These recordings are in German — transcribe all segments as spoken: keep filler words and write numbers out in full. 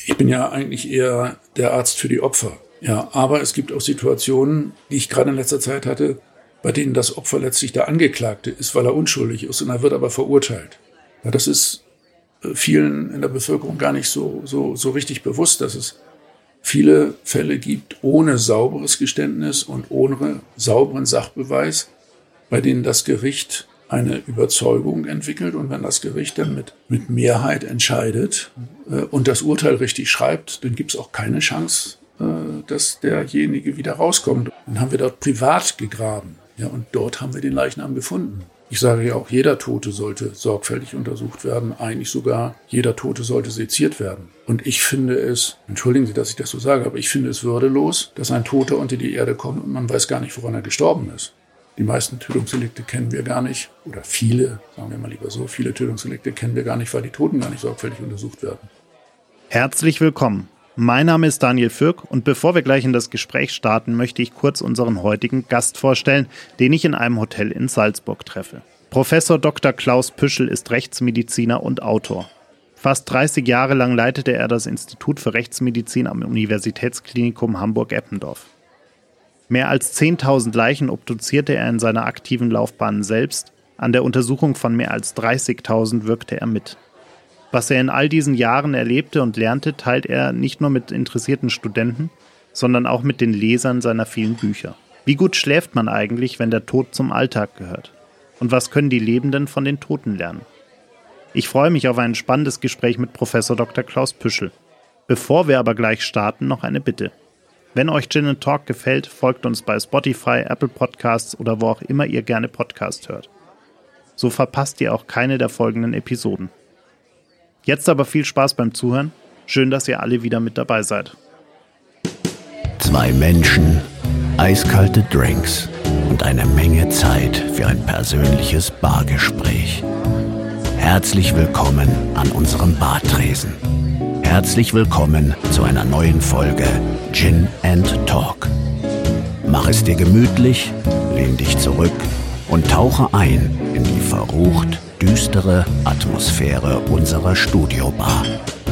Ich bin ja eigentlich eher der Arzt für die Opfer. Ja, aber es gibt auch Situationen, die ich gerade in letzter Zeit hatte, bei denen das Opfer letztlich der Angeklagte ist, weil er unschuldig ist und er wird aber verurteilt. Ja, das ist vielen in der Bevölkerung gar nicht so, so, so richtig bewusst, dass es viele Fälle gibt ohne sauberes Geständnis und ohne sauberen Sachbeweis, bei denen das Gericht eine Überzeugung entwickelt und wenn das Gericht dann mit, mit Mehrheit entscheidet äh, und das Urteil richtig schreibt, dann gibt es auch keine Chance, äh, dass derjenige wieder rauskommt. Dann haben wir dort privat gegraben, ja, und dort haben wir den Leichnam gefunden. Ich sage ja auch, jeder Tote sollte sorgfältig untersucht werden, eigentlich sogar jeder Tote sollte seziert werden. Und ich finde es, entschuldigen Sie, dass ich das so sage, aber ich finde es würdelos, dass ein Toter unter die Erde kommt und man weiß gar nicht, woran er gestorben ist. Die meisten Tötungsdelikte kennen wir gar nicht, oder viele, sagen wir mal lieber so, viele Tötungsdelikte kennen wir gar nicht, weil die Toten gar nicht sorgfältig untersucht werden. Herzlich willkommen. Mein Name ist Daniel Fürk und bevor wir gleich in das Gespräch starten, möchte ich kurz unseren heutigen Gast vorstellen, den ich in einem Hotel in Salzburg treffe. Professor Doktor Klaus Püschel ist Rechtsmediziner und Autor. Fast dreißig Jahre lang leitete er das Institut für Rechtsmedizin am Universitätsklinikum Hamburg-Eppendorf. Mehr als zehntausend Leichen obduzierte er in seiner aktiven Laufbahn selbst. An der Untersuchung von mehr als dreißigtausend wirkte er mit. Was er in all diesen Jahren erlebte und lernte, teilt er nicht nur mit interessierten Studenten, sondern auch mit den Lesern seiner vielen Bücher. Wie gut schläft man eigentlich, wenn der Tod zum Alltag gehört? Und was können die Lebenden von den Toten lernen? Ich freue mich auf ein spannendes Gespräch mit Professor Doktor Klaus Püschel. Bevor wir aber gleich starten, noch eine Bitte. Wenn euch Gin and Talk gefällt, folgt uns bei Spotify, Apple Podcasts oder wo auch immer ihr gerne Podcast hört. So verpasst ihr auch keine der folgenden Episoden. Jetzt aber viel Spaß beim Zuhören. Schön, dass ihr alle wieder mit dabei seid. Zwei Menschen, eiskalte Drinks und eine Menge Zeit für ein persönliches Bargespräch. Herzlich willkommen an unserem Bartresen. Herzlich willkommen zu einer neuen Folge Gin and Talk. Mach es dir gemütlich, lehn dich zurück und tauche ein in die verrucht düstere Atmosphäre unserer Studiobar.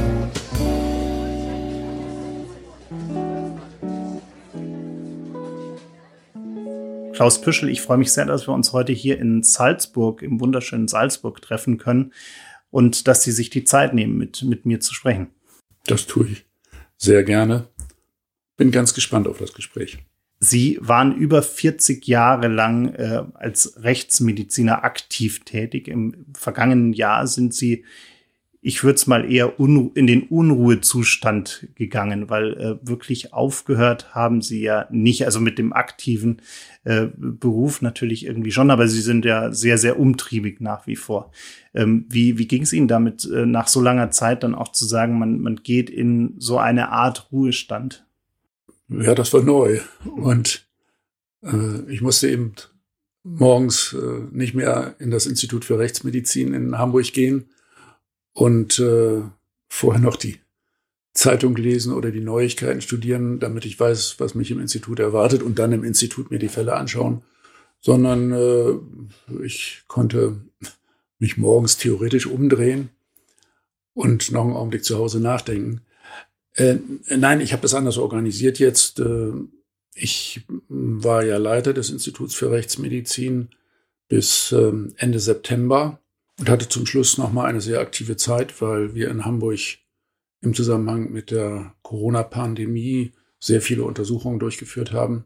Klaus Püschel, ich freue mich sehr, dass wir uns heute hier in Salzburg, im wunderschönen Salzburg treffen können und dass Sie sich die Zeit nehmen, mit, mit mir zu sprechen. Das tue ich sehr gerne. Bin ganz gespannt auf das Gespräch. Sie waren über vierzig Jahre lang äh, als Rechtsmediziner aktiv tätig. Im vergangenen Jahr sind Sie, ich würde es mal eher un- in den Unruhezustand gegangen, weil äh, wirklich aufgehört haben Sie ja nicht, also mit dem aktiven äh, Beruf natürlich irgendwie schon, aber Sie sind ja sehr, sehr umtriebig nach wie vor. Ähm, wie wie ging es Ihnen damit, äh, nach so langer Zeit dann auch zu sagen, man, man geht in so eine Art Ruhestand? Ja, das war neu. Und äh, ich musste eben morgens äh, nicht mehr in das Institut für Rechtsmedizin in Hamburg gehen und äh, vorher noch die Zeitung lesen oder die Neuigkeiten studieren, damit ich weiß, was mich im Institut erwartet und dann im Institut mir die Fälle anschauen, sondern äh, ich konnte mich morgens theoretisch umdrehen und noch einen Augenblick zu Hause nachdenken. Äh, nein, ich habe das anders organisiert jetzt. Äh, ich war ja Leiter des Instituts für Rechtsmedizin bis äh, Ende September und hatte zum Schluss noch mal eine sehr aktive Zeit, weil wir in Hamburg im Zusammenhang mit der Corona-Pandemie sehr viele Untersuchungen durchgeführt haben.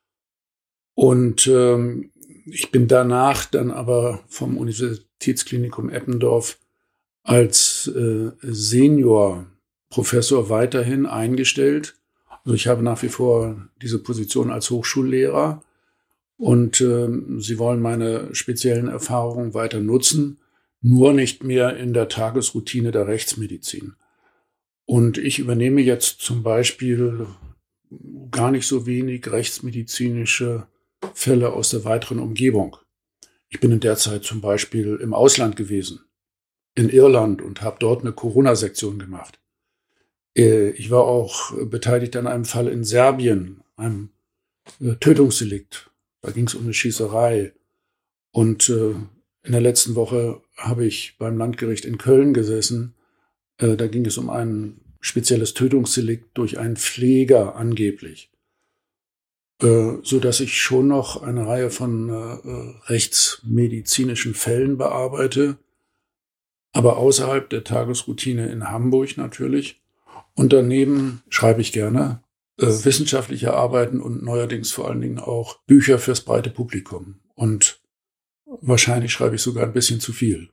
Und ähm, ich bin danach dann aber vom Universitätsklinikum Eppendorf als äh, Senior-Professor weiterhin eingestellt. Also ich habe nach wie vor diese Position als Hochschullehrer und äh, sie wollen meine speziellen Erfahrungen weiter nutzen, nur nicht mehr in der Tagesroutine der Rechtsmedizin. Und ich übernehme jetzt zum Beispiel gar nicht so wenig rechtsmedizinische Fälle aus der weiteren Umgebung. Ich bin in der Zeit zum Beispiel im Ausland gewesen, in Irland, und habe dort eine Corona-Sektion gemacht. Ich war auch beteiligt an einem Fall in Serbien, einem Tötungsdelikt. Da ging es um eine Schießerei. Und in der letzten Woche habe ich beim Landgericht in Köln gesessen. Da ging es um einen spezielles Tötungsdelikt durch einen Pfleger angeblich. Äh, so dass ich schon noch eine Reihe von äh, rechtsmedizinischen Fällen bearbeite, aber außerhalb der Tagesroutine in Hamburg natürlich. Und daneben schreibe ich gerne äh, wissenschaftliche Arbeiten und neuerdings vor allen Dingen auch Bücher fürs breite Publikum. Und wahrscheinlich schreibe ich sogar ein bisschen zu viel.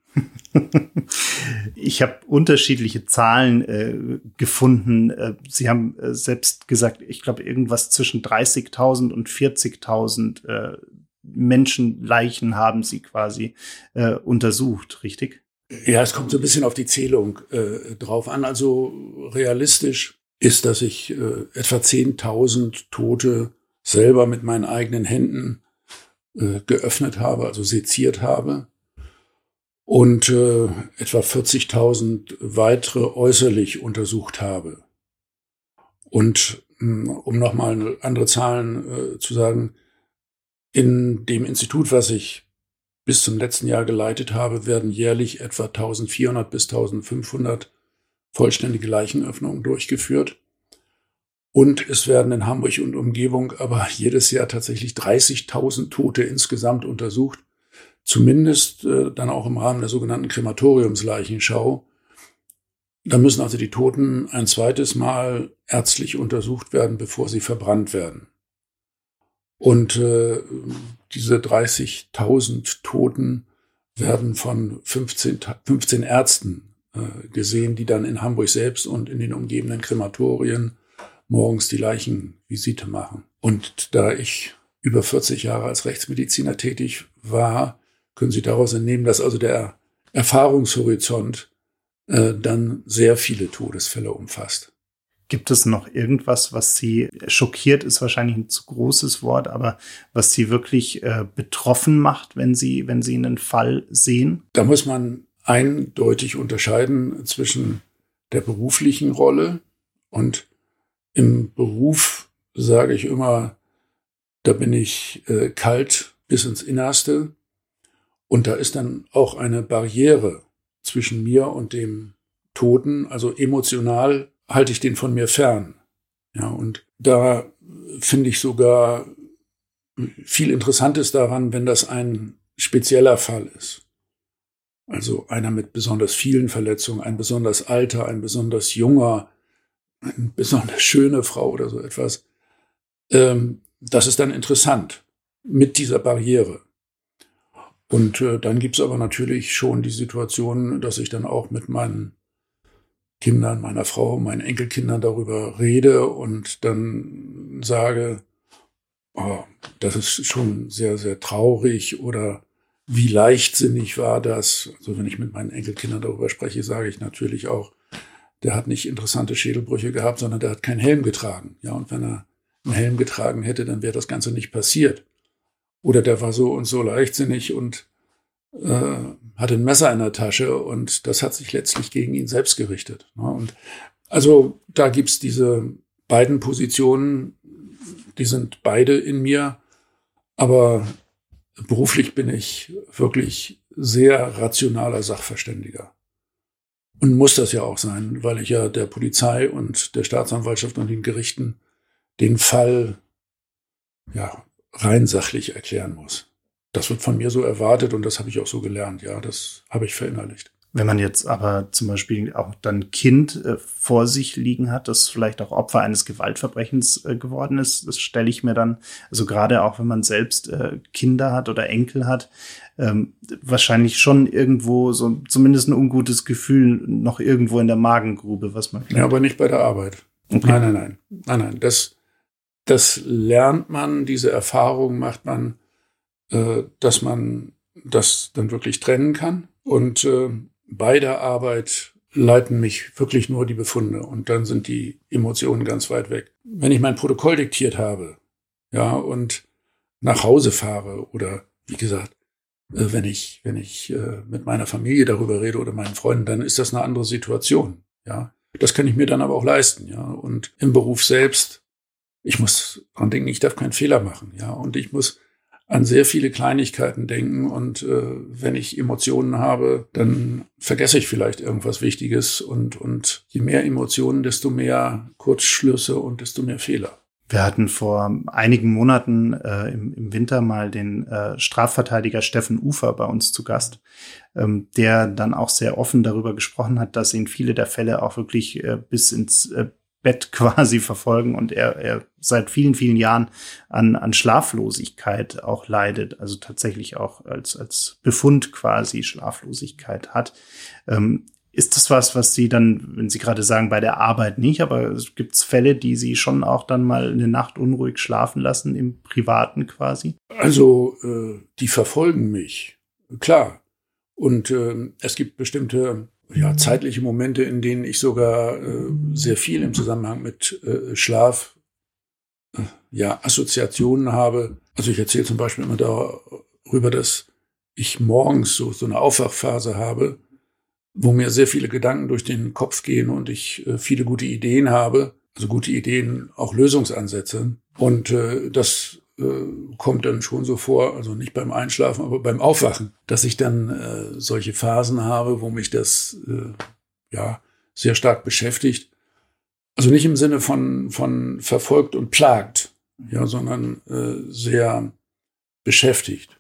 Ich habe unterschiedliche Zahlen äh, gefunden. Äh, Sie haben äh, selbst gesagt, ich glaube, irgendwas zwischen dreißigtausend und vierzigtausend äh, Menschenleichen haben Sie quasi äh, untersucht, richtig? Ja, es kommt so ein bisschen auf die Zählung äh, drauf an. Also realistisch ist, dass ich äh, etwa zehntausend Tote selber mit meinen eigenen Händen äh, geöffnet habe, also seziert habe. Und äh, etwa vierzigtausend weitere äußerlich untersucht habe. Und mh, um nochmal andere Zahlen äh, zu sagen, in dem Institut, was ich bis zum letzten Jahr geleitet habe, werden jährlich etwa eintausendvierhundert bis eintausendfünfhundert vollständige Leichenöffnungen durchgeführt. Und es werden in Hamburg und Umgebung aber jedes Jahr tatsächlich dreißigtausend Tote insgesamt untersucht. Zumindest äh, dann auch im Rahmen der sogenannten Krematoriumsleichenschau. Da müssen also die Toten ein zweites Mal ärztlich untersucht werden, bevor sie verbrannt werden. Und äh, diese dreißigtausend Toten werden von fünfzehn, fünfzehn Ärzten äh, gesehen, die dann in Hamburg selbst und in den umgebenden Krematorien morgens die Leichenvisite machen. Und da ich über vierzig Jahre als Rechtsmediziner tätig war, können Sie daraus entnehmen, dass also der Erfahrungshorizont äh, dann sehr viele Todesfälle umfasst. Gibt es noch irgendwas, was Sie schockiert, ist wahrscheinlich ein zu großes Wort, aber was Sie wirklich äh, betroffen macht, wenn Sie, wenn Sie einen Fall sehen? Da muss man eindeutig unterscheiden zwischen der beruflichen Rolle und im Beruf sage ich immer, da bin ich äh, kalt bis ins Innerste und da ist dann auch eine Barriere zwischen mir und dem Toten, also emotional halte ich den von mir fern. Ja, und da finde ich sogar viel Interessantes daran, wenn das ein spezieller Fall ist. Also einer mit besonders vielen Verletzungen, ein besonders alter, ein besonders junger, eine besonders schöne Frau oder so etwas. Ähm, das ist dann interessant mit dieser Barriere. Und äh, dann gibt's aber natürlich schon die Situation, dass ich dann auch mit meinen Kindern, meiner Frau, meinen Enkelkindern darüber rede und dann sage, oh, das ist schon sehr, sehr traurig oder wie leichtsinnig war das. Also wenn ich mit meinen Enkelkindern darüber spreche, sage ich natürlich auch, der hat nicht interessante Schädelbrüche gehabt, sondern der hat keinen Helm getragen. Ja, und wenn er einen Helm getragen hätte, dann wäre das Ganze nicht passiert. Oder der war so und so leichtsinnig und äh, hatte ein Messer in der Tasche und das hat sich letztlich gegen ihn selbst gerichtet. Ne? Und also da gibt's diese beiden Positionen, die sind beide in mir, aber beruflich bin ich wirklich sehr rationaler Sachverständiger. Und muss das ja auch sein, weil ich ja der Polizei und der Staatsanwaltschaft und den Gerichten den Fall ja rein sachlich erklären muss. Das wird von mir so erwartet und das habe ich auch so gelernt. Ja, das habe ich verinnerlicht. Wenn man jetzt aber zum Beispiel auch dann ein Kind äh, vor sich liegen hat, das vielleicht auch Opfer eines Gewaltverbrechens äh, geworden ist, das stelle ich mir dann, also gerade auch wenn man selbst äh, Kinder hat oder Enkel hat, ähm, wahrscheinlich schon irgendwo so zumindest ein ungutes Gefühl noch irgendwo in der Magengrube, was man kennt. Ja, aber nicht bei der Arbeit. Okay. Nein, nein, nein. Nein, nein. Das, das lernt man, diese Erfahrung macht man, äh, dass man das dann wirklich trennen kann. Und äh, bei der Arbeit leiten mich wirklich nur die Befunde und dann sind die Emotionen ganz weit weg. Wenn ich mein Protokoll diktiert habe, ja, und nach Hause fahre oder, wie gesagt, äh, wenn ich, wenn ich äh, mit meiner Familie darüber rede oder meinen Freunden, dann ist das eine andere Situation, ja. Das kann ich mir dann aber auch leisten, ja. Und im Beruf selbst, ich muss dran denken, ich darf keinen Fehler machen, ja. Und ich muss an sehr viele Kleinigkeiten denken und äh, wenn ich Emotionen habe, dann vergesse ich vielleicht irgendwas Wichtiges und, und je mehr Emotionen, desto mehr Kurzschlüsse und desto mehr Fehler. Wir hatten vor einigen Monaten äh, im, im Winter mal den äh, Strafverteidiger Steffen Ufer bei uns zu Gast, ähm, der dann auch sehr offen darüber gesprochen hat, dass ihn viele der Fälle auch wirklich äh, bis ins äh, Bett quasi verfolgen und er, er seit vielen, vielen Jahren an, an Schlaflosigkeit auch leidet, also tatsächlich auch als, als Befund quasi Schlaflosigkeit hat. Ähm, ist das was, was Sie dann, wenn Sie gerade sagen, bei der Arbeit nicht, aber gibt es Fälle, die Sie schon auch dann mal eine Nacht unruhig schlafen lassen, im Privaten quasi? Also, äh, die verfolgen mich, klar. Und äh, es gibt bestimmte ja, zeitliche Momente, in denen ich sogar äh, sehr viel im Zusammenhang mit äh, Schlaf äh, ja, Assoziationen habe. Also ich erzähle zum Beispiel immer darüber, dass ich morgens so, so eine Aufwachphase habe, wo mir sehr viele Gedanken durch den Kopf gehen und ich äh, viele gute Ideen habe, also gute Ideen, auch Lösungsansätze. Und äh, das äh, kommt dann schon so vor, also nicht beim Einschlafen, aber beim Aufwachen, dass ich dann äh, solche Phasen habe, wo mich das äh, ja sehr stark beschäftigt. Also nicht im Sinne von von verfolgt und plagt, ja, sondern äh, sehr beschäftigt.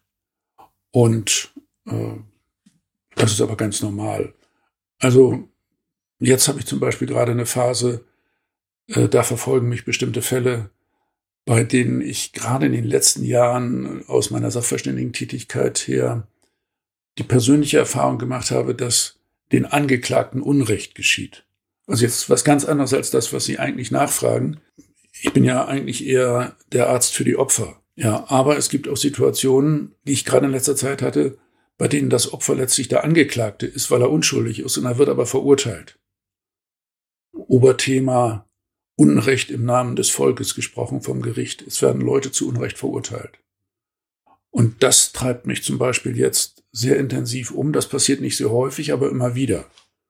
Und äh, das ist aber ganz normal. Also jetzt habe ich zum Beispiel gerade eine Phase, äh, da verfolgen mich bestimmte Fälle, bei denen ich gerade in den letzten Jahren aus meiner Sachverständigentätigkeit her die persönliche Erfahrung gemacht habe, dass den Angeklagten Unrecht geschieht. Also jetzt was ganz anderes als das, was Sie eigentlich nachfragen. Ich bin ja eigentlich eher der Arzt für die Opfer. Ja, aber es gibt auch Situationen, die ich gerade in letzter Zeit hatte, bei denen das Opfer letztlich der Angeklagte ist, weil er unschuldig ist und er wird aber verurteilt. Oberthema Unrecht im Namen des Volkes gesprochen vom Gericht. Es werden Leute zu Unrecht verurteilt. Und das treibt mich zum Beispiel jetzt sehr intensiv um. Das passiert nicht sehr häufig, aber immer wieder.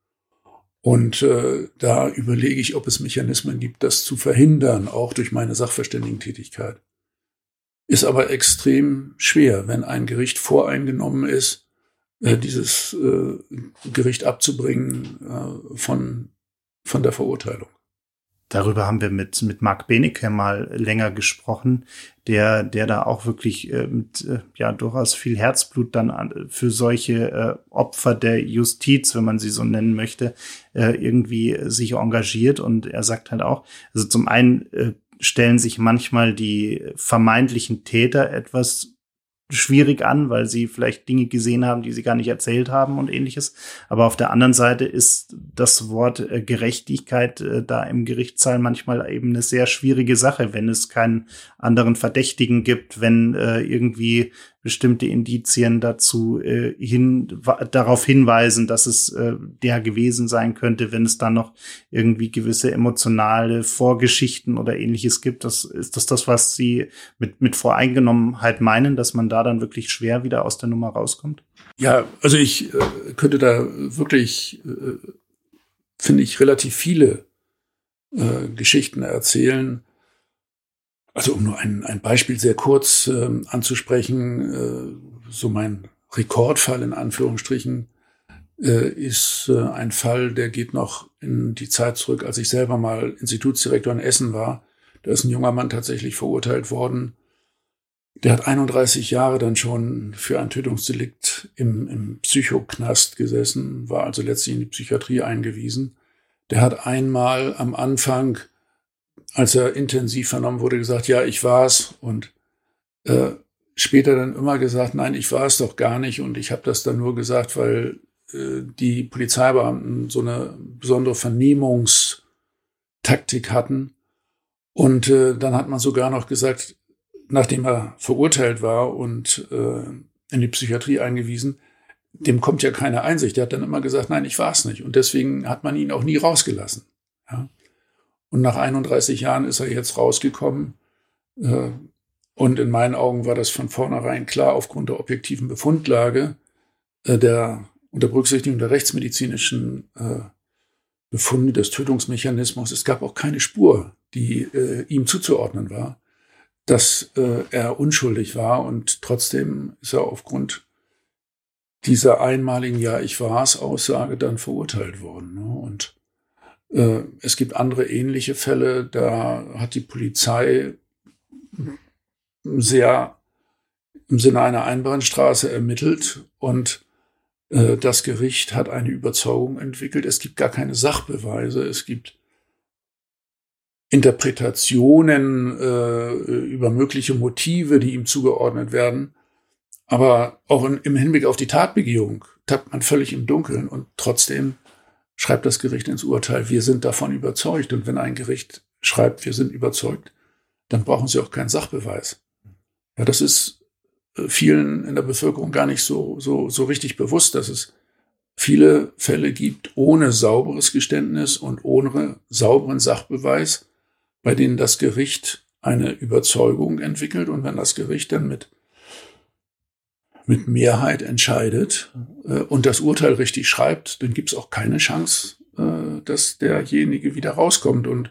Und äh, da überlege ich, ob es Mechanismen gibt, das zu verhindern, auch durch meine Sachverständigentätigkeit. Ist aber extrem schwer, wenn ein Gericht voreingenommen ist, äh, dieses äh, Gericht abzubringen äh, von, von der Verurteilung. Darüber haben wir mit mit Marc Benecke mal länger gesprochen, der der da auch wirklich äh, mit äh, ja durchaus viel Herzblut dann an, für solche äh, Opfer der Justiz, wenn man sie so nennen möchte, äh, irgendwie sich engagiert. Und er sagt halt auch, also zum einen äh, stellen sich manchmal die vermeintlichen Täter etwas schwierig an, weil sie vielleicht Dinge gesehen haben, die sie gar nicht erzählt haben und ähnliches. Aber auf der anderen Seite ist das Wort äh, Gerechtigkeit äh, da im Gerichtssaal manchmal eben eine sehr schwierige Sache, wenn es keinen anderen Verdächtigen gibt, wenn äh, irgendwie bestimmte Indizien dazu äh, hin w- darauf hinweisen, dass es äh, der gewesen sein könnte, wenn es dann noch irgendwie gewisse emotionale Vorgeschichten oder ähnliches gibt. Das ist das das, was Sie mit mit Voreingenommenheit meinen, dass man da dann wirklich schwer wieder aus der Nummer rauskommt? Ja, also ich äh, könnte da wirklich, äh, finde ich, relativ viele äh, Geschichten erzählen. Also um nur ein, ein Beispiel sehr kurz äh, anzusprechen, äh, so mein Rekordfall in Anführungsstrichen äh, ist äh, ein Fall, der geht noch in die Zeit zurück, als ich selber mal Institutsdirektor in Essen war. Da ist ein junger Mann tatsächlich verurteilt worden. Der hat einunddreißig Jahre dann schon für ein Tötungsdelikt im, im Psychoknast gesessen, war also letztlich in die Psychiatrie eingewiesen. Der hat einmal am Anfang, als er intensiv vernommen wurde, gesagt, ja, ich war's. Und äh, später dann immer gesagt, nein, ich war es doch gar nicht. Und ich habe das dann nur gesagt, weil äh, die Polizeibeamten so eine besondere Vernehmungstaktik hatten. Und äh, dann hat man sogar noch gesagt, nachdem er verurteilt war und äh, in die Psychiatrie eingewiesen, dem kommt ja keine Einsicht. Der hat dann immer gesagt, nein, ich war es nicht. Und deswegen hat man ihn auch nie rausgelassen. Ja? Und nach einunddreißig Jahren ist er jetzt rausgekommen. Äh, und in meinen Augen war das von vornherein klar, aufgrund der objektiven Befundlage, äh, der unter Berücksichtigung der rechtsmedizinischen äh, Befunde des Tötungsmechanismus. Es gab auch keine Spur, die äh, ihm zuzuordnen war. dass äh, er unschuldig war und trotzdem ist er aufgrund dieser einmaligen Ja-ich-war's-Aussage dann verurteilt worden. Ne? Und äh, es gibt andere ähnliche Fälle, da hat die Polizei sehr im Sinne einer Einbahnstraße ermittelt und äh, das Gericht hat eine Überzeugung entwickelt. Es gibt gar keine Sachbeweise, es gibt Interpretationen äh, über mögliche Motive, die ihm zugeordnet werden. Aber auch in, im Hinblick auf die Tatbegehung tappt man völlig im Dunkeln und trotzdem schreibt das Gericht ins Urteil, wir sind davon überzeugt. Und wenn ein Gericht schreibt, wir sind überzeugt, dann brauchen sie auch keinen Sachbeweis. Ja, das ist vielen in der Bevölkerung gar nicht so, so, so richtig bewusst, dass es viele Fälle gibt ohne sauberes Geständnis und ohne sauberen Sachbeweis, bei denen das Gericht eine Überzeugung entwickelt. Und wenn das Gericht dann mit, mit Mehrheit entscheidet äh, und das Urteil richtig schreibt, dann gibt es auch keine Chance, äh, dass derjenige wieder rauskommt. Und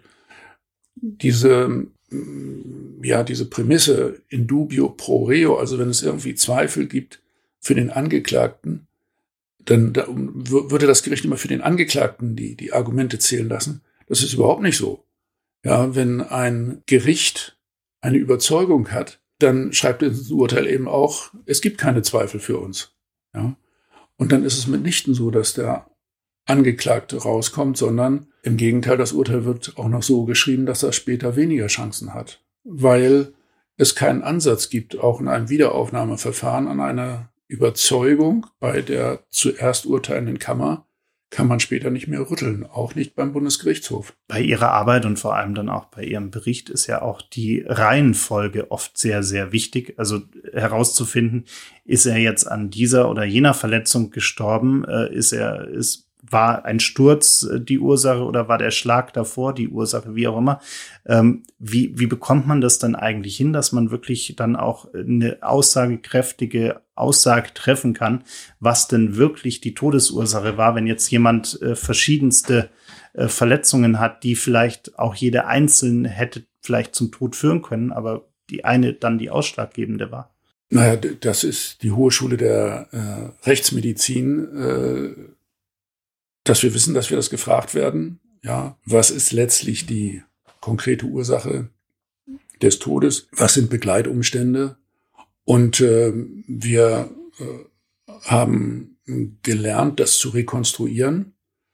diese, ja, diese Prämisse in dubio pro reo, also wenn es irgendwie Zweifel gibt für den Angeklagten, dann da, würde das Gericht immer für den Angeklagten die, die Argumente zählen lassen. Das ist überhaupt nicht so. Ja, wenn ein Gericht eine Überzeugung hat, dann schreibt das Urteil eben auch, es gibt keine Zweifel für uns. Ja, und dann ist es mitnichten so, dass der Angeklagte rauskommt, sondern im Gegenteil, das Urteil wird auch noch so geschrieben, dass er später weniger Chancen hat, weil es keinen Ansatz gibt, auch in einem Wiederaufnahmeverfahren an einer Überzeugung bei der zuerst urteilenden Kammer kann man später nicht mehr rütteln, auch nicht beim Bundesgerichtshof. Bei Ihrer Arbeit und vor allem dann auch bei Ihrem Bericht ist ja auch die Reihenfolge oft sehr, sehr wichtig. Also herauszufinden, ist er jetzt an dieser oder jener Verletzung gestorben, ist er, ist war ein Sturz die Ursache oder war der Schlag davor die Ursache, wie auch immer. Ähm, wie, wie bekommt man das dann eigentlich hin, dass man wirklich dann auch eine aussagekräftige Aussage treffen kann, was denn wirklich die Todesursache war, wenn jetzt jemand äh, verschiedenste äh, Verletzungen hat, die vielleicht auch jede einzelne hätte vielleicht zum Tod führen können, aber die eine dann die ausschlaggebende war? Naja, das ist die Hohe der äh, Rechtsmedizin, äh, dass wir wissen, dass wir das gefragt werden. Ja, was ist letztlich die konkrete Ursache des Todes? Was sind Begleitumstände? Und äh, wir äh, haben gelernt, das zu rekonstruieren.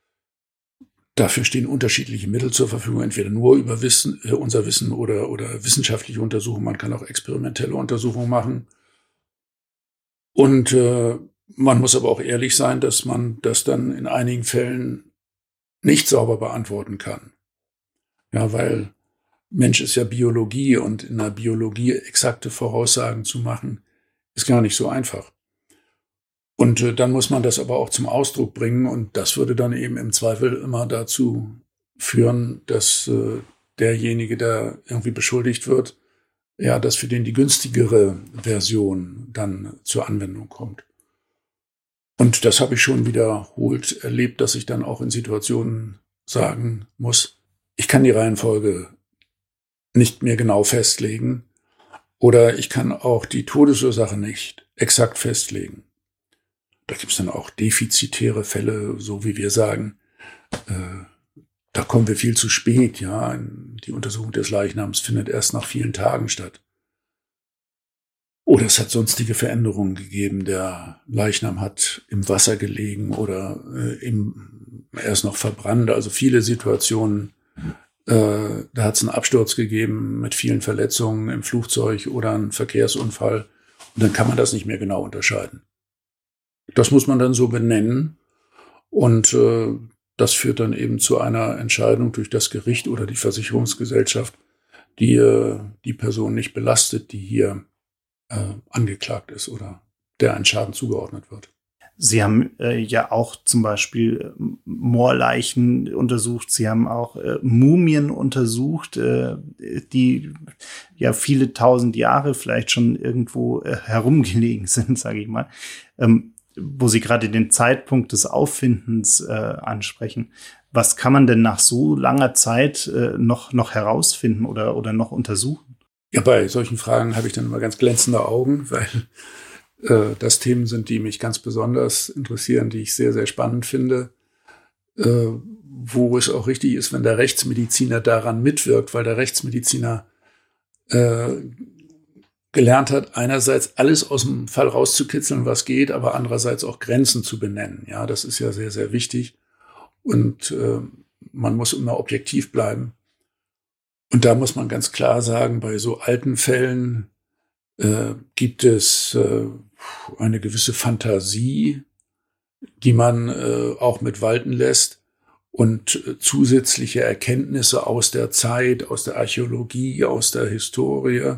Dafür stehen unterschiedliche Mittel zur Verfügung, entweder nur über Wissen, äh, unser Wissen oder, oder wissenschaftliche Untersuchungen. Man kann auch experimentelle Untersuchungen machen. Und äh, man muss aber auch ehrlich sein, dass man das dann in einigen Fällen nicht sauber beantworten kann. Ja, weil Mensch ist ja Biologie und in der Biologie exakte Voraussagen zu machen, ist gar nicht so einfach. Und äh, dann muss man das aber auch zum Ausdruck bringen und das würde dann eben im Zweifel immer dazu führen, dass äh, derjenige, der irgendwie beschuldigt wird, ja, dass für den die günstigere Version dann zur Anwendung kommt. Und das habe ich schon wiederholt erlebt, dass ich dann auch in Situationen sagen muss, ich kann die Reihenfolge nicht mehr genau festlegen oder ich kann auch die Todesursache nicht exakt festlegen. Da gibt es dann auch defizitäre Fälle, so wie wir sagen, äh, da kommen wir viel zu spät. Ja, die Untersuchung des Leichnams findet erst nach vielen Tagen statt. Oder es hat sonstige Veränderungen gegeben. Der Leichnam hat im Wasser gelegen oder äh, im, er ist noch verbrannt. Also viele Situationen, äh, da hat es einen Absturz gegeben mit vielen Verletzungen im Flugzeug oder einen Verkehrsunfall. Und dann kann man das nicht mehr genau unterscheiden. Das muss man dann so benennen. Und äh, das führt dann eben zu einer Entscheidung durch das Gericht oder die Versicherungsgesellschaft, die äh, die Person nicht belastet, die hier Äh, angeklagt ist oder der ein Schaden zugeordnet wird. Sie haben äh, ja auch zum Beispiel äh, Moorleichen untersucht. Sie haben auch äh, Mumien untersucht, äh, die ja viele tausend Jahre vielleicht schon irgendwo äh, herumgelegen sind, sage ich mal, ähm, wo Sie gerade den Zeitpunkt des Auffindens äh, ansprechen. Was kann man denn nach so langer Zeit äh, noch noch herausfinden oder oder noch untersuchen? Ja, bei solchen Fragen habe ich dann immer ganz glänzende Augen, weil äh, das Themen sind, die mich ganz besonders interessieren, die ich sehr, sehr spannend finde, äh, wo es auch richtig ist, wenn der Rechtsmediziner daran mitwirkt, weil der Rechtsmediziner äh, gelernt hat, einerseits alles aus dem Fall rauszukitzeln, was geht, aber andererseits auch Grenzen zu benennen. Ja, das ist ja sehr, sehr wichtig. Und äh, man muss immer objektiv bleiben. Und da muss man ganz klar sagen, bei so alten Fällen äh, gibt es äh, eine gewisse Fantasie, die man äh, auch mit walten lässt und äh, zusätzliche Erkenntnisse aus der Zeit, aus der Archäologie, aus der Historie.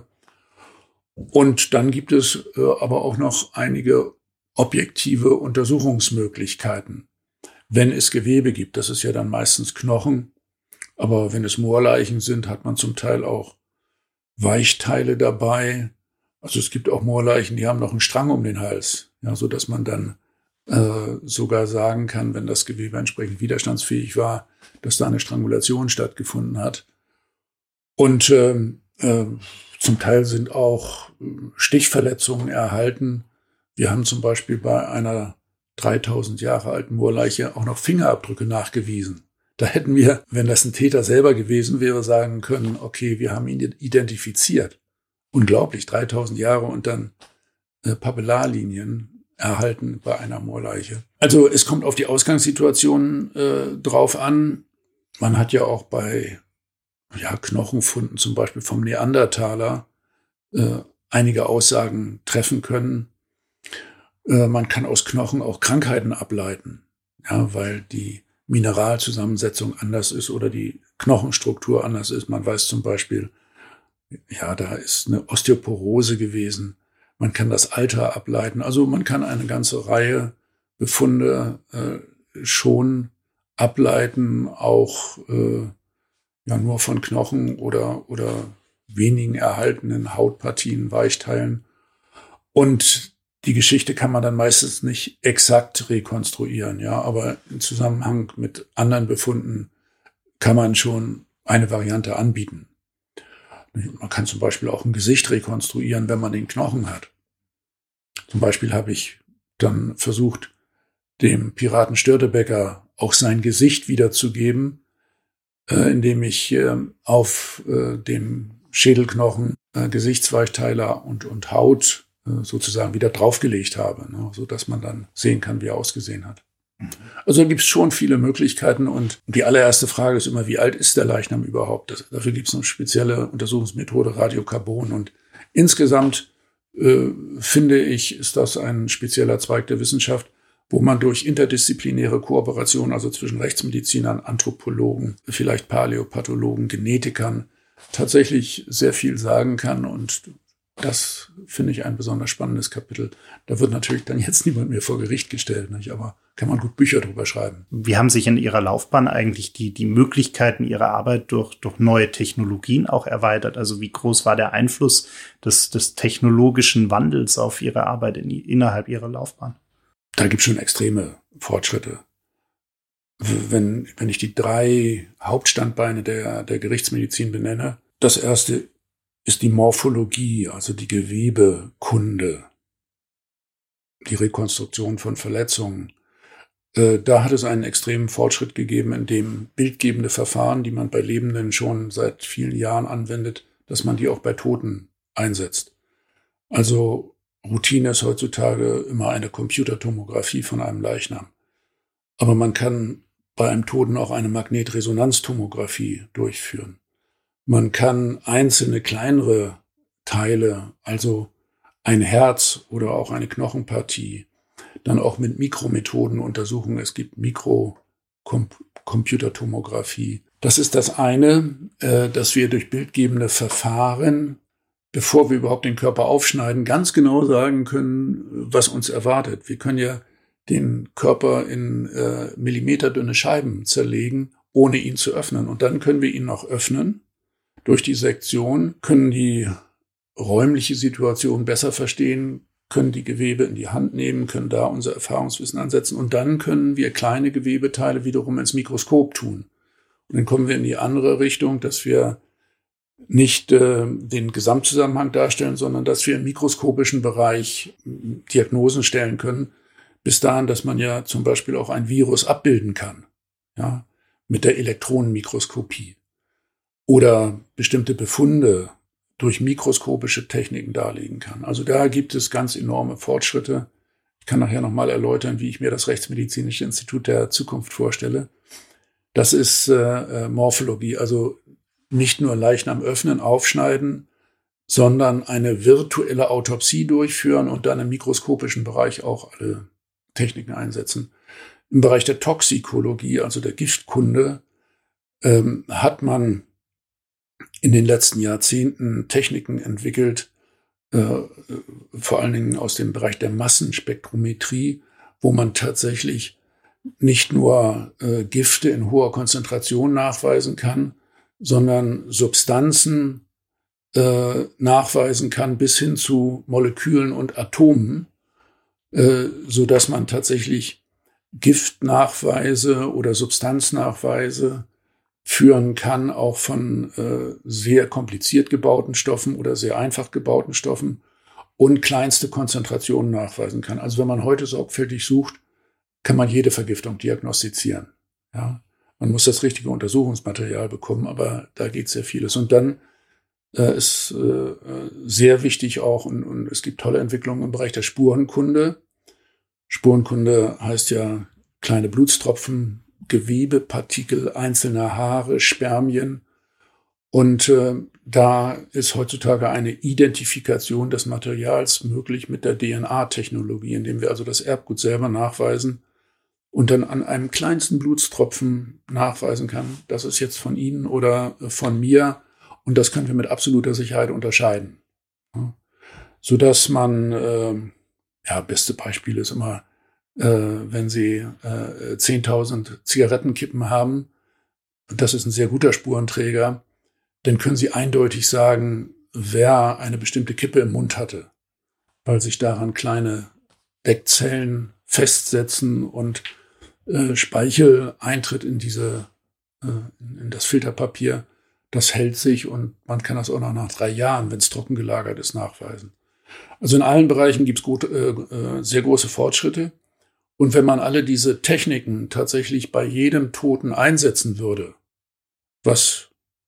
Und dann gibt es äh, aber auch noch einige objektive Untersuchungsmöglichkeiten. Wenn es Gewebe gibt, das ist ja dann meistens Knochen, aber wenn es Moorleichen sind, hat man zum Teil auch Weichteile dabei. Also es gibt auch Moorleichen, die haben noch einen Strang um den Hals, ja, so dass man dann äh, sogar sagen kann, wenn das Gewebe entsprechend widerstandsfähig war, dass da eine Strangulation stattgefunden hat. Und ähm, äh, zum Teil sind auch Stichverletzungen erhalten. Wir haben zum Beispiel bei einer dreitausend Jahre alten Moorleiche auch noch Fingerabdrücke nachgewiesen. Da hätten wir, wenn das ein Täter selber gewesen wäre, sagen können, okay, wir haben ihn identifiziert. Unglaublich, dreitausend Jahre und dann äh, Papillarlinien erhalten bei einer Moorleiche. Also es kommt auf die Ausgangssituation äh, drauf an. Man hat ja auch bei ja, Knochenfunden zum Beispiel vom Neandertaler äh, einige Aussagen treffen können. Äh, man kann aus Knochen auch Krankheiten ableiten, ja, weil die Mineralzusammensetzung anders ist oder die Knochenstruktur anders ist. Man weiß zum Beispiel, ja, da ist eine Osteoporose gewesen. Man kann das Alter ableiten. Also man kann eine ganze Reihe Befunde äh, schon ableiten, auch äh, ja nur von Knochen oder oder wenigen erhaltenen Hautpartien, Weichteilen. Und die Geschichte kann man dann meistens nicht exakt rekonstruieren, ja, aber im Zusammenhang mit anderen Befunden kann man schon eine Variante anbieten. Man kann zum Beispiel auch ein Gesicht rekonstruieren, wenn man den Knochen hat. Zum Beispiel habe ich dann versucht, dem Piraten Störtebeker auch sein Gesicht wiederzugeben, äh, indem ich äh, auf äh, dem Schädelknochen äh, Gesichtsweichteiler und, und Haut äh, sozusagen wieder draufgelegt habe, ne, so dass man dann sehen kann, wie er ausgesehen hat. Also da gibt es schon viele Möglichkeiten und die allererste Frage ist immer, wie alt ist der Leichnam überhaupt? Das, dafür gibt es eine spezielle Untersuchungsmethode, Radiokarbon. Und insgesamt äh, finde ich, ist das ein spezieller Zweig der Wissenschaft, wo man durch interdisziplinäre Kooperation, also zwischen Rechtsmedizinern, Anthropologen, vielleicht Paläopathologen, Genetikern, tatsächlich sehr viel sagen kann. Und das finde ich ein besonders spannendes Kapitel. Da wird natürlich dann jetzt niemand mehr vor Gericht gestellt, nicht? Aber kann man gut Bücher drüber schreiben. Wie haben sich in Ihrer Laufbahn eigentlich die, die Möglichkeiten Ihrer Arbeit durch, durch neue Technologien auch erweitert? Also wie groß war der Einfluss des, des technologischen Wandels auf Ihre Arbeit in, innerhalb Ihrer Laufbahn? Da gibt es schon extreme Fortschritte. Wenn, wenn ich die drei Hauptstandbeine der, der Gerichtsmedizin benenne, das erste ist die Morphologie, also die Gewebekunde, die Rekonstruktion von Verletzungen. Äh, da hat es einen extremen Fortschritt gegeben, in dem bildgebende Verfahren, die man bei Lebenden schon seit vielen Jahren anwendet, dass man die auch bei Toten einsetzt. Also Routine ist heutzutage immer eine Computertomographie von einem Leichnam. Aber man kann bei einem Toten auch eine Magnetresonanztomographie durchführen. Man kann einzelne kleinere Teile, also ein Herz oder auch eine Knochenpartie, dann auch mit Mikromethoden untersuchen. Es gibt Mikrocomputertomographie. Das ist das eine, äh, dass wir durch bildgebende Verfahren, bevor wir überhaupt den Körper aufschneiden, ganz genau sagen können, was uns erwartet. Wir können ja den Körper in äh, millimeterdünne Scheiben zerlegen, ohne ihn zu öffnen. Und dann können wir ihn noch öffnen. Durch die Sektion können die räumliche Situation besser verstehen, können die Gewebe in die Hand nehmen, können da unser Erfahrungswissen ansetzen und dann können wir kleine Gewebeteile wiederum ins Mikroskop tun. Und dann kommen wir in die andere Richtung, dass wir nicht äh, den Gesamtzusammenhang darstellen, sondern dass wir im mikroskopischen Bereich Diagnosen stellen können, bis dahin, dass man ja zum Beispiel auch ein Virus abbilden kann, ja, mit der Elektronenmikroskopie oder bestimmte Befunde durch mikroskopische Techniken darlegen kann. Also da gibt es ganz enorme Fortschritte. Ich kann nachher nochmal erläutern, wie ich mir das Rechtsmedizinische Institut der Zukunft vorstelle. Das ist äh, Morphologie, also nicht nur Leichnam öffnen, aufschneiden, sondern eine virtuelle Autopsie durchführen und dann im mikroskopischen Bereich auch alle Techniken einsetzen. Im Bereich der Toxikologie, also der Giftkunde, ähm, hat man in den letzten Jahrzehnten Techniken entwickelt, äh, vor allen Dingen aus dem Bereich der Massenspektrometrie, wo man tatsächlich nicht nur äh, Gifte in hoher Konzentration nachweisen kann, sondern Substanzen äh, nachweisen kann bis hin zu Molekülen und Atomen, äh, so dass man tatsächlich Giftnachweise oder Substanznachweise führen kann, auch von äh, sehr kompliziert gebauten Stoffen oder sehr einfach gebauten Stoffen und kleinste Konzentrationen nachweisen kann. Also wenn man heute sorgfältig sucht, kann man jede Vergiftung diagnostizieren. Ja, man muss das richtige Untersuchungsmaterial bekommen, aber da geht sehr vieles. Und dann äh, ist äh, sehr wichtig auch, und, und es gibt tolle Entwicklungen im Bereich der Spurenkunde. Spurenkunde heißt ja kleine Blutstropfen, Gewebepartikel einzelner Haare, Spermien. Und äh, da ist heutzutage eine Identifikation des Materials möglich mit der D N A-Technologie, indem wir also das Erbgut selber nachweisen und dann an einem kleinsten Blutstropfen nachweisen kann, das ist jetzt von Ihnen oder von mir. Und das können wir mit absoluter Sicherheit unterscheiden. Ja, sodass man, äh, ja, beste Beispiel ist immer, äh, wenn Sie äh, zehntausend Zigarettenkippen haben, das ist ein sehr guter Spurenträger, dann können Sie eindeutig sagen, wer eine bestimmte Kippe im Mund hatte, weil sich daran kleine Deckzellen festsetzen und äh, Speichel eintritt in diese, äh, in das Filterpapier. Das hält sich und man kann das auch noch nach drei Jahren, wenn es trocken gelagert ist, nachweisen. Also in allen Bereichen gibt es gut, äh, äh, sehr große Fortschritte. Und wenn man alle diese Techniken tatsächlich bei jedem Toten einsetzen würde, was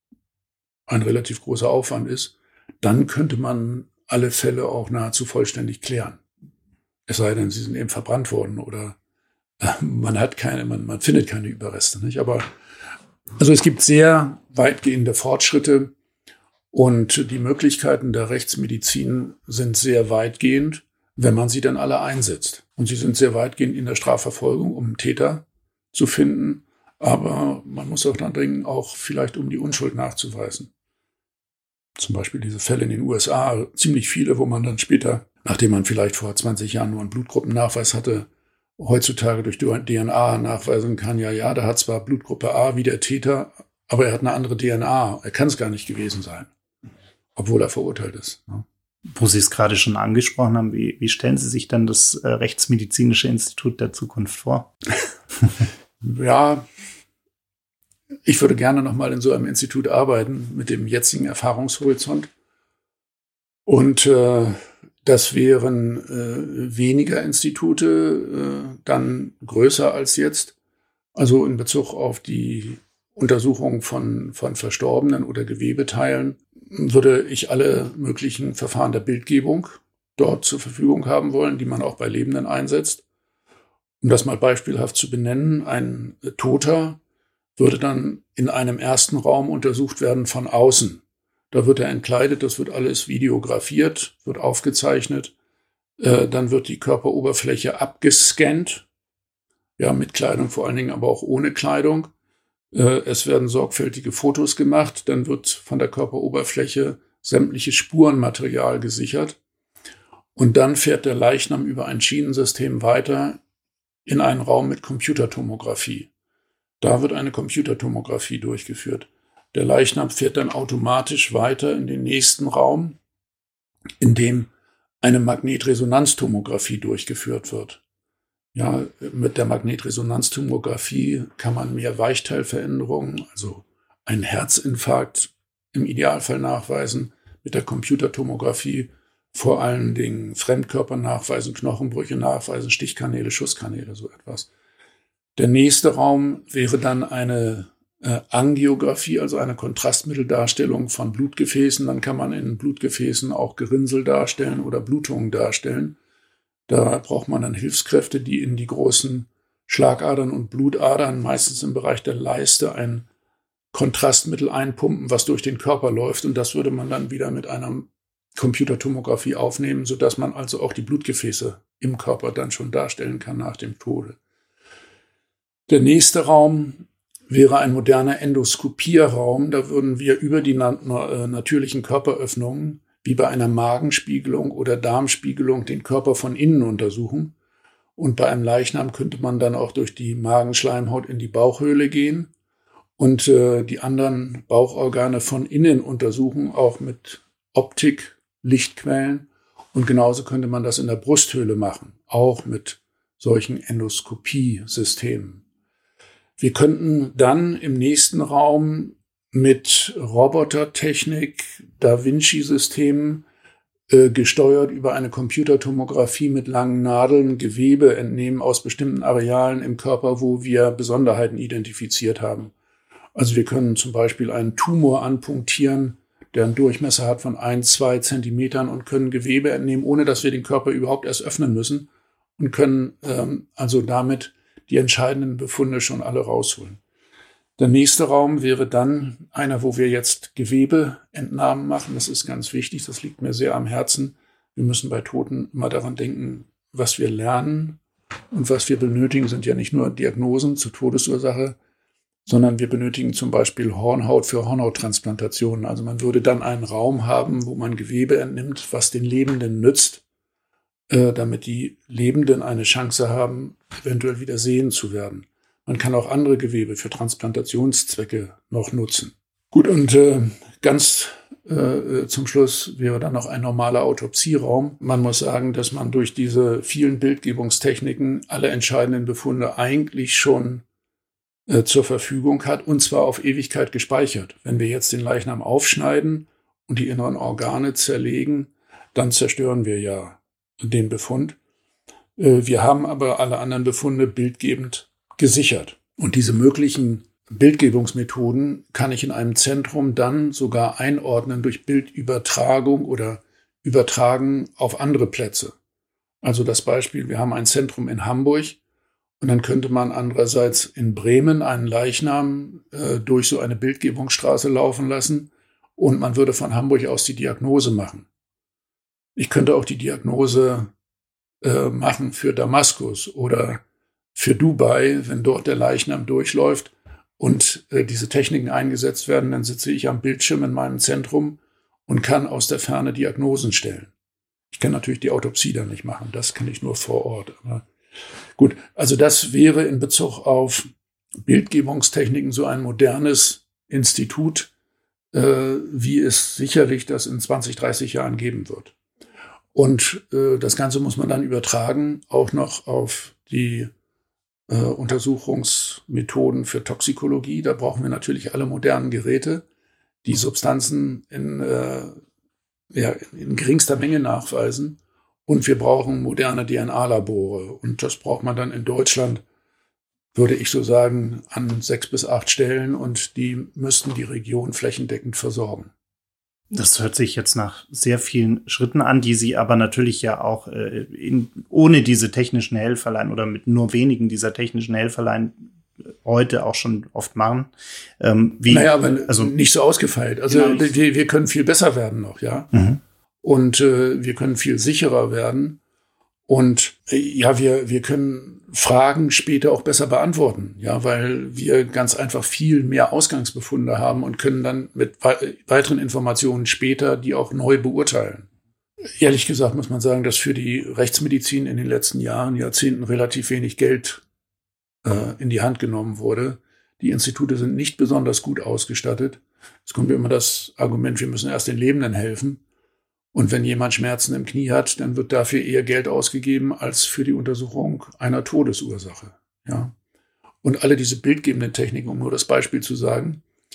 ein relativ großer Aufwand ist, dann könnte man alle Fälle auch nahezu vollständig klären. Es sei denn, sie sind eben verbrannt worden oder äh, man hat keine, man, man findet keine Überreste, nicht? Aber also es gibt sehr weitgehende Fortschritte und die Möglichkeiten der Rechtsmedizin sind sehr weitgehend, wenn man sie dann alle einsetzt. Und sie sind sehr weitgehend in der Strafverfolgung, um Täter zu finden. Aber man muss auch dann dringend auch vielleicht, um die Unschuld nachzuweisen. Zum Beispiel diese Fälle in den U S A, ziemlich viele, wo man dann später, nachdem man vielleicht vor zwanzig Jahren nur einen Blutgruppennachweis hatte, heutzutage durch D N A nachweisen kann, ja, ja, der hat zwar Blutgruppe A wie der Täter, aber er hat eine andere D N A. Er kann es gar nicht gewesen sein, obwohl er verurteilt ist. Ja. Wo Sie es gerade schon angesprochen haben, wie, wie stellen Sie sich dann das äh, Rechtsmedizinische Institut der Zukunft vor? Ja, ich würde gerne noch mal in so einem Institut arbeiten mit dem jetzigen Erfahrungshorizont. Und äh, das wären äh, weniger Institute, äh, dann größer als jetzt. Also in Bezug auf die Untersuchung von, von Verstorbenen oder Gewebeteilen würde ich alle möglichen Verfahren der Bildgebung dort zur Verfügung haben wollen, die man auch bei Lebenden einsetzt. Um das mal beispielhaft zu benennen, ein Toter würde dann in einem ersten Raum untersucht werden von außen. Da wird er entkleidet, das wird alles videografiert, wird aufgezeichnet. Äh, dann wird die Körperoberfläche abgescannt, ja, mit Kleidung vor allen Dingen, aber auch ohne Kleidung. Äh, es werden sorgfältige Fotos gemacht, dann wird von der Körperoberfläche sämtliches Spurenmaterial gesichert. Und dann fährt der Leichnam über ein Schienensystem weiter in einen Raum mit Computertomographie. Da wird eine Computertomographie durchgeführt. Der Leichnam fährt dann automatisch weiter in den nächsten Raum, in dem eine Magnetresonanztomographie durchgeführt wird. Ja, mit der Magnetresonanztomographie kann man mehr Weichteilveränderungen, also einen Herzinfarkt im Idealfall nachweisen, mit der Computertomographie vor allen Dingen Fremdkörper nachweisen, Knochenbrüche nachweisen, Stichkanäle, Schusskanäle, so etwas. Der nächste Raum wäre dann eine äh, Angiografie, also eine Kontrastmitteldarstellung von Blutgefäßen. Dann kann man in Blutgefäßen auch Gerinnsel darstellen oder Blutungen darstellen. Da braucht man dann Hilfskräfte, die in die großen Schlagadern und Blutadern, meistens im Bereich der Leiste, ein Kontrastmittel einpumpen, was durch den Körper läuft. Und das würde man dann wieder mit einer Computertomographie aufnehmen, sodass man also auch die Blutgefäße im Körper dann schon darstellen kann nach dem Tode. Der nächste Raum wäre ein moderner Endoskopierraum. Da würden wir über die na- na- natürlichen Körperöffnungen, wie bei einer Magenspiegelung oder Darmspiegelung, den Körper von innen untersuchen. Und bei einem Leichnam könnte man dann auch durch die Magenschleimhaut in die Bauchhöhle gehen und äh, die anderen Bauchorgane von innen untersuchen, auch mit Optik, Lichtquellen. Und genauso könnte man das in der Brusthöhle machen, auch mit solchen Endoskopiesystemen. Wir könnten dann im nächsten Raum mit Robotertechnik, Da Vinci-Systemen, äh, gesteuert über eine Computertomographie mit langen Nadeln, Gewebe entnehmen aus bestimmten Arealen im Körper, wo wir Besonderheiten identifiziert haben. Also wir können zum Beispiel einen Tumor anpunktieren, der einen Durchmesser hat von ein, zwei Zentimetern und können Gewebe entnehmen, ohne dass wir den Körper überhaupt erst öffnen müssen und können ähm, also damit die entscheidenden Befunde schon alle rausholen. Der nächste Raum wäre dann einer, wo wir jetzt Gewebeentnahmen machen. Das ist ganz wichtig, das liegt mir sehr am Herzen. Wir müssen bei Toten immer daran denken, was wir lernen und was wir benötigen, sind ja nicht nur Diagnosen zur Todesursache, sondern wir benötigen zum Beispiel Hornhaut für Hornhauttransplantationen. Also man würde dann einen Raum haben, wo man Gewebe entnimmt, was den Lebenden nützt, äh, damit die Lebenden eine Chance haben, eventuell wieder sehen zu werden. Man kann auch andere Gewebe für Transplantationszwecke noch nutzen. Gut, und äh, ganz äh, zum Schluss wäre dann noch ein normaler Autopsieraum. Man muss sagen, dass man durch diese vielen Bildgebungstechniken alle entscheidenden Befunde eigentlich schon äh, zur Verfügung hat, und zwar auf Ewigkeit gespeichert. Wenn wir jetzt den Leichnam aufschneiden und die inneren Organe zerlegen, dann zerstören wir ja den Befund. Äh, wir haben aber alle anderen Befunde bildgebend gesichert. Und diese möglichen Bildgebungsmethoden kann ich in einem Zentrum dann sogar einordnen durch Bildübertragung oder übertragen auf andere Plätze. Also das Beispiel, wir haben ein Zentrum in Hamburg und dann könnte man andererseits in Bremen einen Leichnam äh, durch so eine Bildgebungsstraße laufen lassen und man würde von Hamburg aus die Diagnose machen. Ich könnte auch die Diagnose äh, machen für Damaskus oder für Dubai, wenn dort der Leichnam durchläuft und äh, diese Techniken eingesetzt werden, dann sitze ich am Bildschirm in meinem Zentrum und kann aus der Ferne Diagnosen stellen. Ich kann natürlich die Autopsie dann nicht machen, das kann ich nur vor Ort. Aber gut, also das wäre in Bezug auf Bildgebungstechniken so ein modernes Institut, äh, wie es sicherlich das in zwanzig, dreißig Jahren geben wird. Und äh, das Ganze muss man dann übertragen, auch noch auf die Äh, Untersuchungsmethoden für Toxikologie. Da brauchen wir natürlich alle modernen Geräte, die Substanzen in, äh, ja, in geringster Menge nachweisen. Und wir brauchen moderne D N A-Labore. Und das braucht man dann in Deutschland, würde ich so sagen, an sechs bis acht Stellen. Und die müssten die Region flächendeckend versorgen. Das hört sich jetzt nach sehr vielen Schritten an, die Sie aber natürlich ja auch äh, in, ohne diese technischen Helferlein oder mit nur wenigen dieser technischen Helferlein heute auch schon oft machen. Ähm, wie, naja, aber also nicht so ausgefeilt. Also genau. wir, wir können viel besser werden noch, ja. Mhm. Und äh, wir können viel sicherer werden. Und äh, ja, wir, wir können Fragen später auch besser beantworten, ja, weil wir ganz einfach viel mehr Ausgangsbefunde haben und können dann mit we- weiteren Informationen später die auch neu beurteilen. Ehrlich gesagt muss man sagen, dass für die Rechtsmedizin in den letzten Jahren, Jahrzehnten relativ wenig Geld äh, in die Hand genommen wurde. Die Institute sind nicht besonders gut ausgestattet. Es kommt immer das Argument, wir müssen erst den Lebenden helfen. Und wenn jemand Schmerzen im Knie hat, dann wird dafür eher Geld ausgegeben als für die Untersuchung einer Todesursache. Ja. Und alle diese bildgebenden Techniken, um nur das Beispiel zu sagen,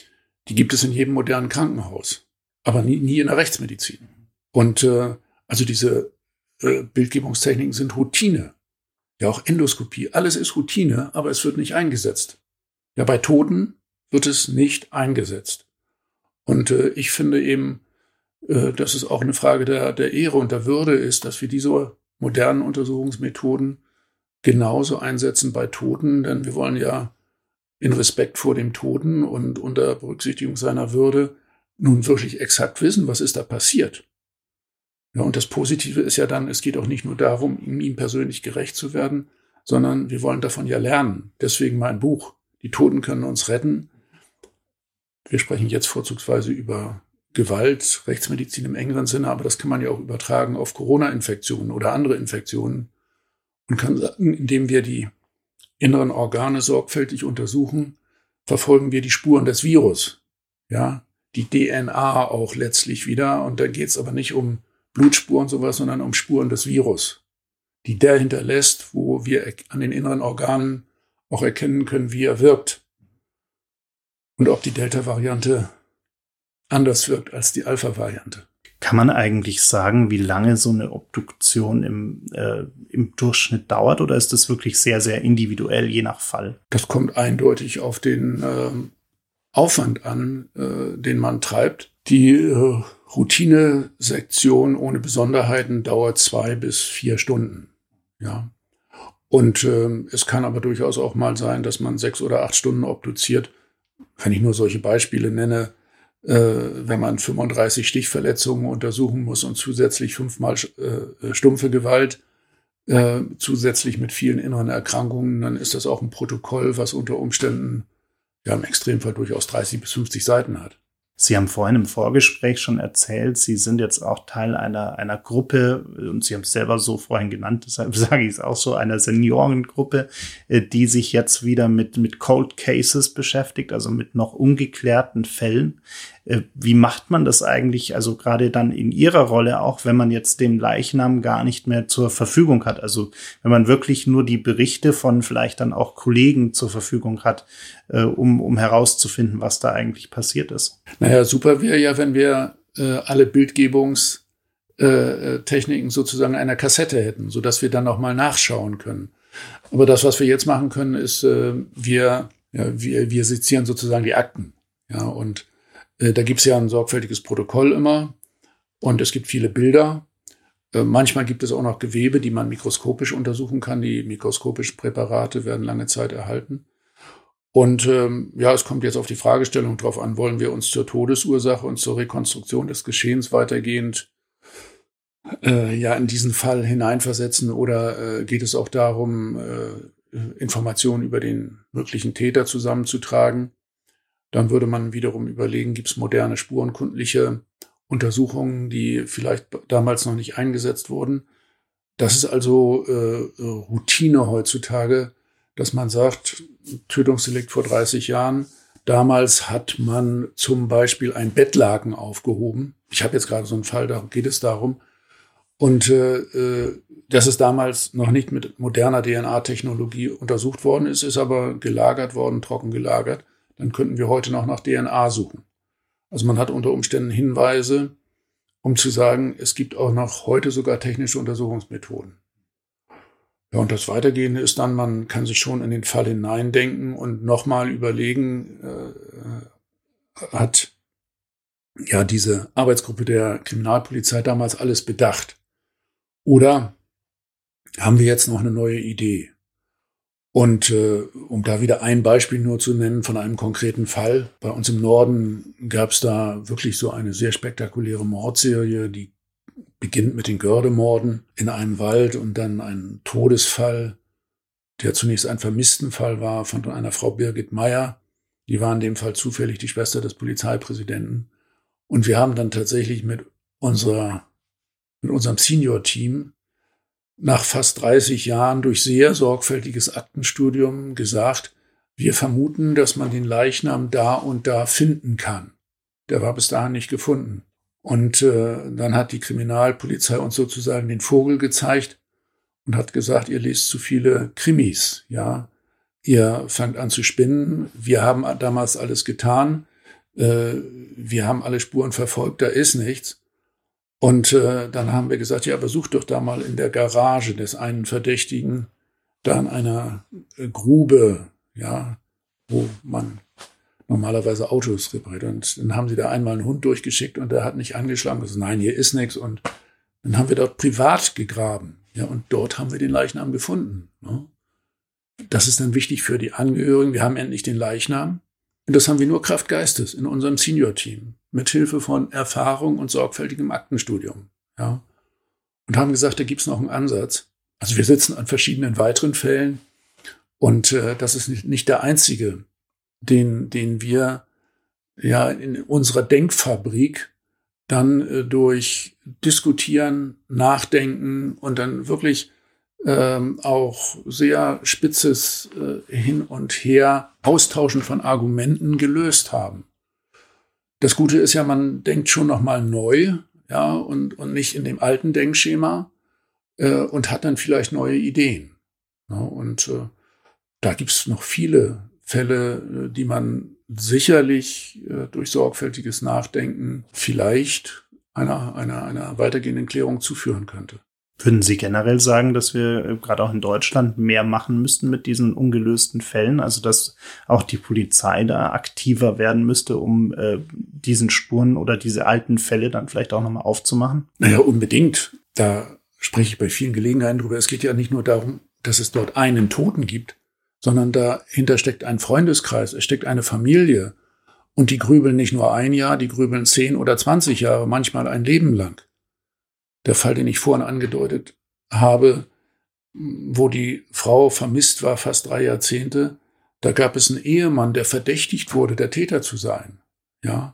Die gibt es in jedem modernen Krankenhaus, aber nie, nie in der Rechtsmedizin. Und äh, also diese äh, Bildgebungstechniken sind Routine. Ja, auch Endoskopie, alles ist Routine, aber es wird nicht eingesetzt. Ja, bei Toten wird es nicht eingesetzt. Und äh, ich finde eben, äh, dass es auch eine Frage der, der Ehre und der Würde ist, dass wir diese modernen Untersuchungsmethoden genauso einsetzen bei Toten, denn wir wollen ja in Respekt vor dem Toten und unter Berücksichtigung seiner Würde nun wirklich exakt wissen, was ist da passiert. Ja, und das Positive ist ja dann, es geht auch nicht nur darum, ihm, ihm persönlich gerecht zu werden, sondern wir wollen davon ja lernen. Deswegen mein Buch. Die Toten können uns retten. Wir sprechen jetzt vorzugsweise über Gewalt, Rechtsmedizin im engeren Sinne, aber das kann man ja auch übertragen auf Corona-Infektionen oder andere Infektionen und kann sagen, indem wir die inneren Organe sorgfältig untersuchen, verfolgen wir die Spuren des Virus, ja, die D N A auch letztlich wieder. Und da geht es aber nicht um Blutspuren und sowas, sondern um Spuren des Virus, die der hinterlässt, wo wir an den inneren Organen auch erkennen können, wie er wirkt und ob die Delta-Variante anders wirkt als die Alpha-Variante. Kann man eigentlich sagen, wie lange so eine Obduktion im, äh, im Durchschnitt dauert, oder ist das wirklich sehr, sehr individuell, je nach Fall? Das kommt eindeutig auf den äh, Aufwand an, äh, den man treibt. Die äh, Routinesektion ohne Besonderheiten dauert zwei bis vier Stunden. Ja. Und äh, es kann aber durchaus auch mal sein, dass man sechs oder acht Stunden obduziert. Wenn ich nur solche Beispiele nenne, Äh, wenn man fünfunddreißig Stichverletzungen untersuchen muss und zusätzlich fünfmal äh, stumpfe Gewalt, äh, zusätzlich mit vielen inneren Erkrankungen, dann ist das auch ein Protokoll, was unter Umständen ja im Extremfall durchaus dreißig bis fünfzig Seiten hat. Sie haben vorhin im Vorgespräch schon erzählt, Sie sind jetzt auch Teil einer, einer Gruppe, und Sie haben es selber so vorhin genannt, deshalb sage ich es auch so, einer Seniorengruppe, die sich jetzt wieder mit, mit Cold Cases beschäftigt, also mit noch ungeklärten Fällen. Wie macht man das eigentlich, also gerade dann in Ihrer Rolle auch, wenn man jetzt den Leichnam gar nicht mehr zur Verfügung hat? Also wenn man wirklich nur die Berichte von vielleicht dann auch Kollegen zur Verfügung hat, äh, um, um herauszufinden, was da eigentlich passiert ist. Naja, super wäre ja, wenn wir äh, alle Bildgebungstechniken äh, sozusagen in einer Kassette hätten, sodass wir dann noch mal nachschauen können. Aber das, was wir jetzt machen können, ist, äh, wir, ja, wir, wir sezieren sozusagen die Akten. Ja, und da gibt es ja ein sorgfältiges Protokoll immer und es gibt viele Bilder. Manchmal gibt es auch noch Gewebe, die man mikroskopisch untersuchen kann. Die mikroskopischen Präparate werden lange Zeit erhalten. Und ähm, ja, es kommt jetzt auf die Fragestellung drauf an, wollen wir uns zur Todesursache und zur Rekonstruktion des Geschehens weitergehend äh, ja in diesen Fall hineinversetzen oder äh, geht es auch darum, äh, Informationen über den möglichen Täter zusammenzutragen? Dann würde man wiederum überlegen, gibt es moderne spurenkundliche Untersuchungen, die vielleicht damals noch nicht eingesetzt wurden. Das ist also äh, Routine heutzutage, dass man sagt, Tötungsdelikt vor dreißig Jahren, damals hat man zum Beispiel ein Bettlaken aufgehoben. Ich habe jetzt gerade so einen Fall, da geht es darum. Und äh, dass es damals noch nicht mit moderner D N A-Technologie untersucht worden ist, ist aber gelagert worden, trocken gelagert. Dann könnten wir heute noch nach D N A suchen. Also man hat unter Umständen Hinweise, um zu sagen, es gibt auch noch heute sogar technische Untersuchungsmethoden. Ja, und das Weitergehende ist dann, man kann sich schon in den Fall hineindenken und nochmal überlegen, äh, hat ja diese Arbeitsgruppe der Kriminalpolizei damals alles bedacht? Oder haben wir jetzt noch eine neue Idee? Und äh, um da wieder ein Beispiel nur zu nennen von einem konkreten Fall. Bei uns im Norden gab es da wirklich so eine sehr spektakuläre Mordserie, die beginnt mit den Gördemorden in einem Wald und dann ein Todesfall, der zunächst ein Vermisstenfall war von einer Frau Birgit Meyer. Die war in dem Fall zufällig die Schwester des Polizeipräsidenten. Und wir haben dann tatsächlich mit unserer, mit unserem Senior-Team nach fast dreißig Jahren durch sehr sorgfältiges Aktenstudium gesagt, wir vermuten, dass man den Leichnam da und da finden kann. Der war bis dahin nicht gefunden. Und äh, dann hat die Kriminalpolizei uns sozusagen den Vogel gezeigt und hat gesagt, ihr lest zu viele Krimis, ja. Ihr fangt an zu spinnen. Wir haben damals alles getan. äh, wir haben alle Spuren verfolgt, da ist nichts. Und äh, dann haben wir gesagt, ja, aber such doch da mal in der Garage des einen Verdächtigen, da in einer äh, Grube, ja, wo man normalerweise Autos repariert. Und dann haben sie da einmal einen Hund durchgeschickt und der hat nicht angeschlagen. Also, nein, hier ist nichts. Und dann haben wir dort privat gegraben. Ja, und dort haben wir den Leichnam gefunden. Ne? Das ist dann wichtig für die Angehörigen. Wir haben endlich den Leichnam. Und das haben wir nur Kraft Geistes in unserem Senior-Team. Mit Hilfe von Erfahrung und sorgfältigem Aktenstudium. Ja. Und haben gesagt, da gibt's noch einen Ansatz. Also wir sitzen an verschiedenen weiteren Fällen. Und äh, das ist nicht, nicht der einzige, den, den wir ja in unserer Denkfabrik dann äh, durch Diskutieren, Nachdenken und dann wirklich ähm, auch sehr spitzes äh, Hin und Her, Austauschen von Argumenten gelöst haben. Das Gute ist ja, man denkt schon noch mal neu, ja, und, und nicht in dem alten Denkschema äh, und hat dann vielleicht neue Ideen. Ja, und äh, da gibt's noch viele Fälle, die man sicherlich äh, durch sorgfältiges Nachdenken vielleicht einer, einer, einer weitergehenden Klärung zuführen könnte. Würden Sie generell sagen, dass wir äh, gerade auch in Deutschland mehr machen müssten mit diesen ungelösten Fällen? Also dass auch die Polizei da aktiver werden müsste, um äh, diesen Spuren oder diese alten Fälle dann vielleicht auch nochmal aufzumachen? Naja, unbedingt. Da spreche ich bei vielen Gelegenheiten drüber. Es geht ja nicht nur darum, dass es dort einen Toten gibt, sondern dahinter steckt ein Freundeskreis, es steckt eine Familie. Und die grübeln nicht nur ein Jahr, die grübeln zehn oder zwanzig Jahre, manchmal ein Leben lang. Der Fall, den ich vorhin angedeutet habe, wo die Frau vermisst war, fast drei Jahrzehnte, da gab es einen Ehemann, der verdächtigt wurde, der Täter zu sein. Ja,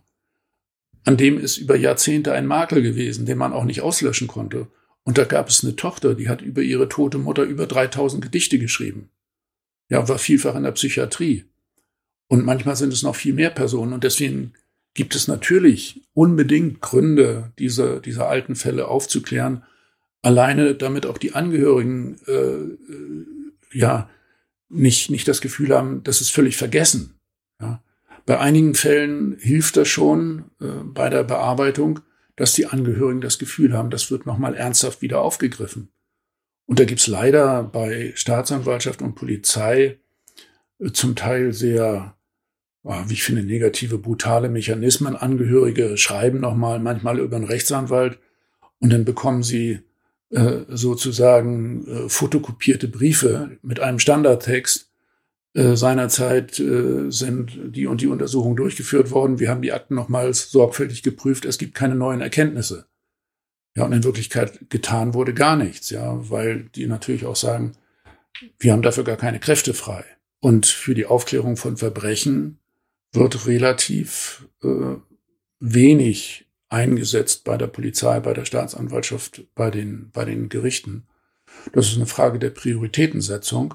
an dem ist über Jahrzehnte ein Makel gewesen, den man auch nicht auslöschen konnte. Und da gab es eine Tochter, die hat über ihre tote Mutter über dreitausend Gedichte geschrieben. Ja, war vielfach in der Psychiatrie. Und manchmal sind es noch viel mehr Personen. Und deswegen gibt es natürlich unbedingt Gründe, diese, diese alten Fälle aufzuklären. Alleine damit auch die Angehörigen äh, ja nicht, nicht das Gefühl haben, das ist völlig vergessen. Ja. Bei einigen Fällen hilft das schon äh, bei der Bearbeitung, dass die Angehörigen das Gefühl haben, das wird nochmal ernsthaft wieder aufgegriffen. Und da gibt's leider bei Staatsanwaltschaft und Polizei äh, zum Teil sehr, äh, wie ich finde, negative, brutale Mechanismen. Angehörige schreiben nochmal, manchmal über einen Rechtsanwalt und dann bekommen sie äh, sozusagen äh, fotokopierte Briefe mit einem Standardtext. Äh, seinerzeit äh, sind die und die Untersuchungen durchgeführt worden. Wir haben die Akten nochmals sorgfältig geprüft. Es gibt keine neuen Erkenntnisse. Ja, und in Wirklichkeit getan wurde gar nichts, ja, weil die natürlich auch sagen, wir haben dafür gar keine Kräfte frei. Und für die Aufklärung von Verbrechen wird relativ äh, wenig eingesetzt bei der Polizei, bei der Staatsanwaltschaft, bei den, bei den Gerichten. Das ist eine Frage der Prioritätensetzung.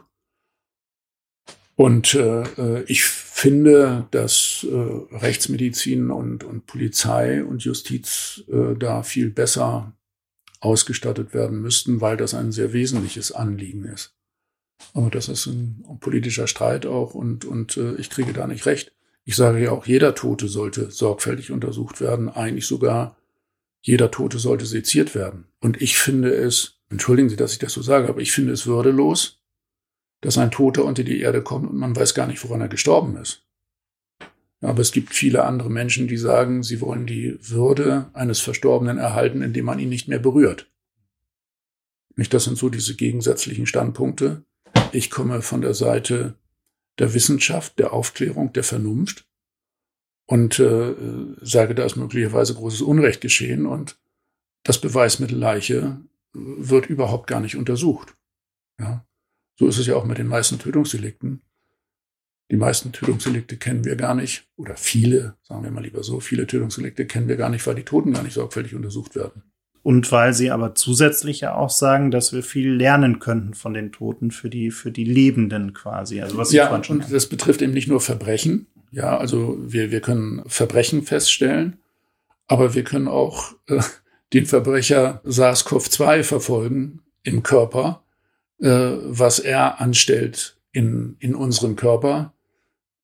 Und äh, ich finde, dass äh, Rechtsmedizin und, und Polizei und Justiz äh, da viel besser ausgestattet werden müssten, weil das ein sehr wesentliches Anliegen ist. Aber das ist ein, ein politischer Streit auch und, und äh, ich kriege da nicht recht. Ich sage ja auch, jeder Tote sollte sorgfältig untersucht werden. Eigentlich sogar jeder Tote sollte seziert werden. Und ich finde es, entschuldigen Sie, dass ich das so sage, aber ich finde es würdelos, dass ein Toter unter die Erde kommt und man weiß gar nicht, woran er gestorben ist. Aber es gibt viele andere Menschen, die sagen, sie wollen die Würde eines Verstorbenen erhalten, indem man ihn nicht mehr berührt. Nicht, das sind so diese gegensätzlichen Standpunkte. Ich komme von der Seite der Wissenschaft, der Aufklärung, der Vernunft und äh, sage, da ist möglicherweise großes Unrecht geschehen und das Beweismittel Leiche wird überhaupt gar nicht untersucht. Ja. So ist es ja auch mit den meisten Tötungsdelikten. Die meisten Tötungsdelikte kennen wir gar nicht, oder viele, sagen wir mal lieber so, viele Tötungsdelikte kennen wir gar nicht, weil die Toten gar nicht sorgfältig untersucht werden. Und weil Sie aber zusätzlich ja auch sagen, dass wir viel lernen könnten von den Toten für die, für die Lebenden quasi. Also was Sie ja, und haben. Das betrifft eben nicht nur Verbrechen. Ja, also wir, wir können Verbrechen feststellen, aber wir können auch äh, den Verbrecher SARS-C o V zwei verfolgen im Körper, was er anstellt in, in unserem Körper,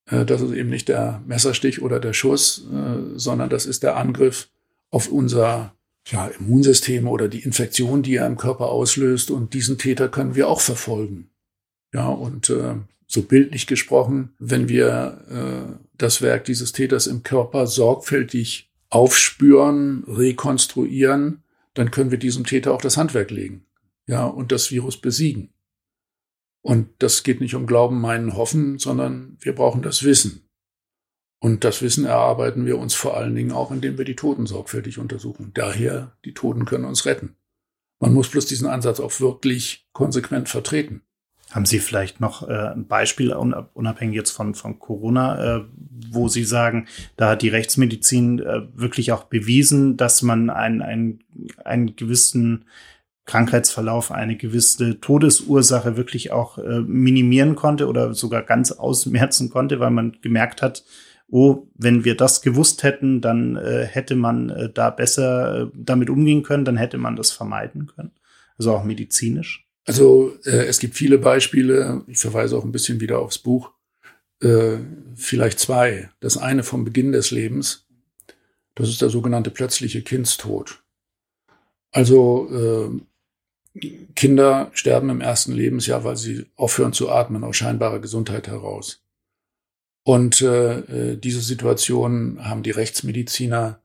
Das ist eben nicht der Messerstich oder der Schuss, sondern das ist der Angriff auf unser ja, Immunsystem oder die Infektion, die er im Körper auslöst. Und diesen Täter können wir auch verfolgen. Ja, und äh, so bildlich gesprochen, wenn wir äh, das Werk dieses Täters im Körper sorgfältig aufspüren, rekonstruieren, dann können wir diesem Täter auch das Handwerk legen. Ja, und das Virus besiegen. Und das geht nicht um Glauben, Meinen, Hoffen, sondern wir brauchen das Wissen. Und das Wissen erarbeiten wir uns vor allen Dingen auch, indem wir die Toten sorgfältig untersuchen. Daher, die Toten können uns retten. Man muss bloß diesen Ansatz auch wirklich konsequent vertreten. Haben Sie vielleicht noch äh, ein Beispiel, unabhängig jetzt von, von Corona, äh, wo Sie sagen, da hat die Rechtsmedizin äh, wirklich auch bewiesen, dass man einen, einen, einen gewissen Krankheitsverlauf, eine gewisse Todesursache wirklich auch äh, minimieren konnte oder sogar ganz ausmerzen konnte, weil man gemerkt hat, oh, wenn wir das gewusst hätten, dann äh, hätte man äh, da besser äh, damit umgehen können, dann hätte man das vermeiden können. Also auch medizinisch. Also äh, es gibt viele Beispiele, ich verweise auch ein bisschen wieder aufs Buch, äh, vielleicht zwei. Das eine vom Beginn des Lebens, das ist der sogenannte plötzliche Kindstod. Also äh, Kinder sterben im ersten Lebensjahr, weil sie aufhören zu atmen, aus scheinbarer Gesundheit heraus. Und äh, diese Situation haben die Rechtsmediziner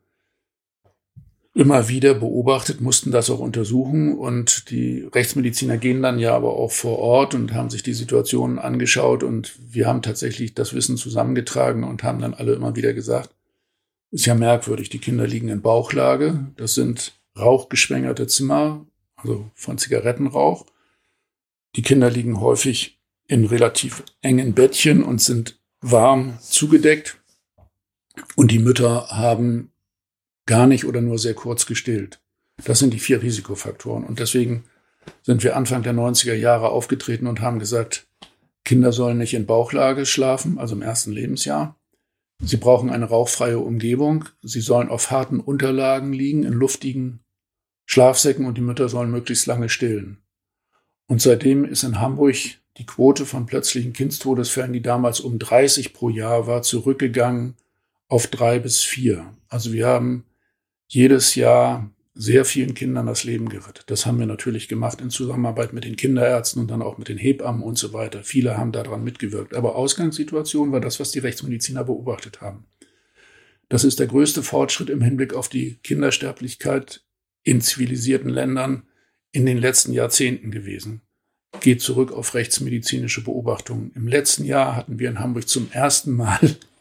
immer wieder beobachtet, mussten das auch untersuchen. Und die Rechtsmediziner gehen dann ja aber auch vor Ort und haben sich die Situation angeschaut. Und wir haben tatsächlich das Wissen zusammengetragen und haben dann alle immer wieder gesagt, ist ja merkwürdig, die Kinder liegen in Bauchlage. Das sind rauchgeschwängerte Zimmer, also von Zigarettenrauch. Die Kinder liegen häufig in relativ engen Bettchen und sind warm zugedeckt. Und die Mütter haben gar nicht oder nur sehr kurz gestillt. Das sind die vier Risikofaktoren. Und deswegen sind wir Anfang der neunziger Jahre aufgetreten und haben gesagt, Kinder sollen nicht in Bauchlage schlafen, also im ersten Lebensjahr. Sie brauchen eine rauchfreie Umgebung. Sie sollen auf harten Unterlagen liegen, in luftigen Schlafsäcken, und die Mütter sollen möglichst lange stillen. Und seitdem ist in Hamburg die Quote von plötzlichen Kindstodesfällen, die damals um dreißig pro Jahr war, zurückgegangen auf drei bis vier. Also wir haben jedes Jahr sehr vielen Kindern das Leben gerettet. Das haben wir natürlich gemacht in Zusammenarbeit mit den Kinderärzten und dann auch mit den Hebammen und so weiter. Viele haben daran mitgewirkt. Aber Ausgangssituation war das, was die Rechtsmediziner beobachtet haben. Das ist der größte Fortschritt im Hinblick auf die Kindersterblichkeit in zivilisierten Ländern in den letzten Jahrzehnten gewesen. Geht zurück auf rechtsmedizinische Beobachtungen. Im letzten Jahr hatten wir in Hamburg zum ersten Mal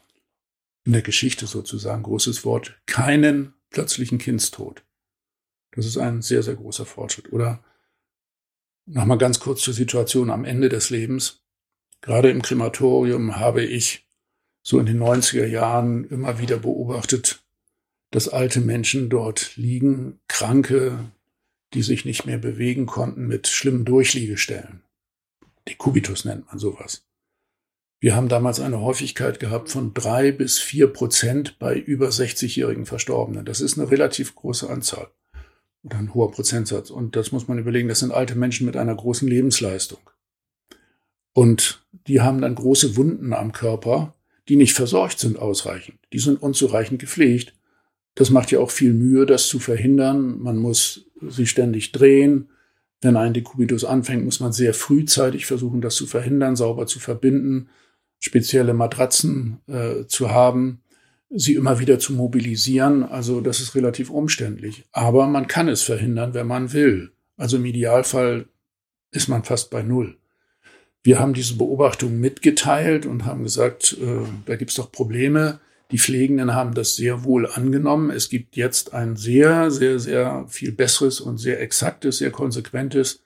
in der Geschichte sozusagen, großes Wort, keinen plötzlichen Kindstod. Das ist ein sehr, sehr großer Fortschritt. Oder nochmal ganz kurz zur Situation am Ende des Lebens. Gerade im Krematorium habe ich so in den neunziger Jahren immer wieder beobachtet, dass alte Menschen dort liegen, Kranke, die sich nicht mehr bewegen konnten, mit schlimmen Durchliegestellen. Dekubitus nennt man sowas. Wir haben damals eine Häufigkeit gehabt von drei bis vier Prozent bei über sechzigjährigen Verstorbenen. Das ist eine relativ große Anzahl oder ein hoher Prozentsatz. Und das muss man überlegen, das sind alte Menschen mit einer großen Lebensleistung. Und die haben dann große Wunden am Körper, die nicht versorgt sind ausreichend. Die sind unzureichend gepflegt. Das macht ja auch viel Mühe, das zu verhindern. Man muss sie ständig drehen. Wenn ein Dekubitus anfängt, muss man sehr frühzeitig versuchen, das zu verhindern, sauber zu verbinden, spezielle Matratzen äh, zu haben, sie immer wieder zu mobilisieren. Also das ist relativ umständlich. Aber man kann es verhindern, wenn man will. Also im Idealfall ist man fast bei Null. Wir haben diese Beobachtung mitgeteilt und haben gesagt, äh, da gibt es doch Probleme. Die Pflegenden haben das sehr wohl angenommen. Es gibt jetzt ein sehr, sehr, sehr viel besseres und sehr exaktes, sehr konsequentes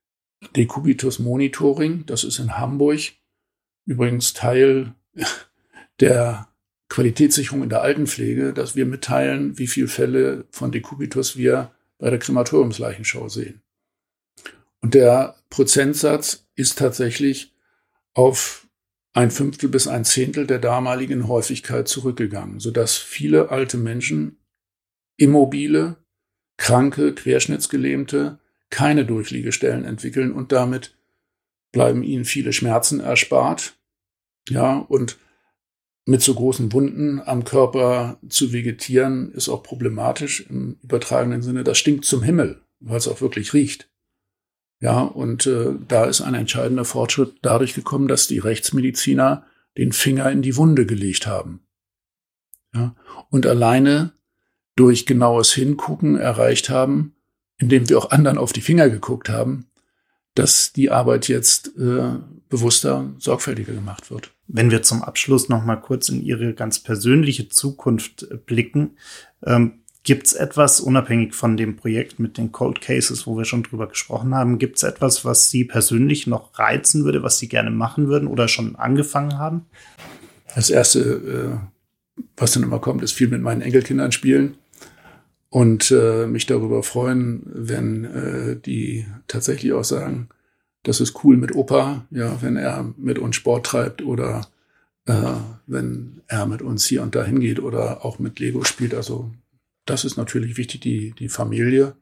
Dekubitus-Monitoring. Das ist in Hamburg übrigens Teil der Qualitätssicherung in der Altenpflege, dass wir mitteilen, wie viele Fälle von Dekubitus wir bei der Krematoriumsleichenschau sehen. Und der Prozentsatz ist tatsächlich auf ein Fünftel bis ein Zehntel der damaligen Häufigkeit zurückgegangen, sodass viele alte Menschen, immobile, kranke, querschnittsgelähmte, keine Durchliegestellen entwickeln und damit bleiben ihnen viele Schmerzen erspart. Ja, und mit so großen Wunden am Körper zu vegetieren, ist auch problematisch im übertragenen Sinne. Das stinkt zum Himmel, weil es auch wirklich riecht. Ja, und äh, da ist ein entscheidender Fortschritt dadurch gekommen, dass die Rechtsmediziner den Finger in die Wunde gelegt haben. Ja, und alleine durch genaues Hingucken erreicht haben, indem wir auch anderen auf die Finger geguckt haben, dass die Arbeit jetzt äh, bewusster, sorgfältiger gemacht wird. Wenn wir zum Abschluss noch mal kurz in Ihre ganz persönliche Zukunft blicken, ähm, gibt es etwas, unabhängig von dem Projekt mit den Cold Cases, wo wir schon drüber gesprochen haben, gibt es etwas, was Sie persönlich noch reizen würde, was Sie gerne machen würden oder schon angefangen haben? Das Erste, äh, was dann immer kommt, ist viel mit meinen Enkelkindern spielen und äh, mich darüber freuen, wenn äh, die tatsächlich auch sagen, das ist cool mit Opa, ja, wenn er mit uns Sport treibt oder äh, wenn er mit uns hier und da hingeht oder auch mit Lego spielt. Also das ist natürlich wichtig, die, die Familie.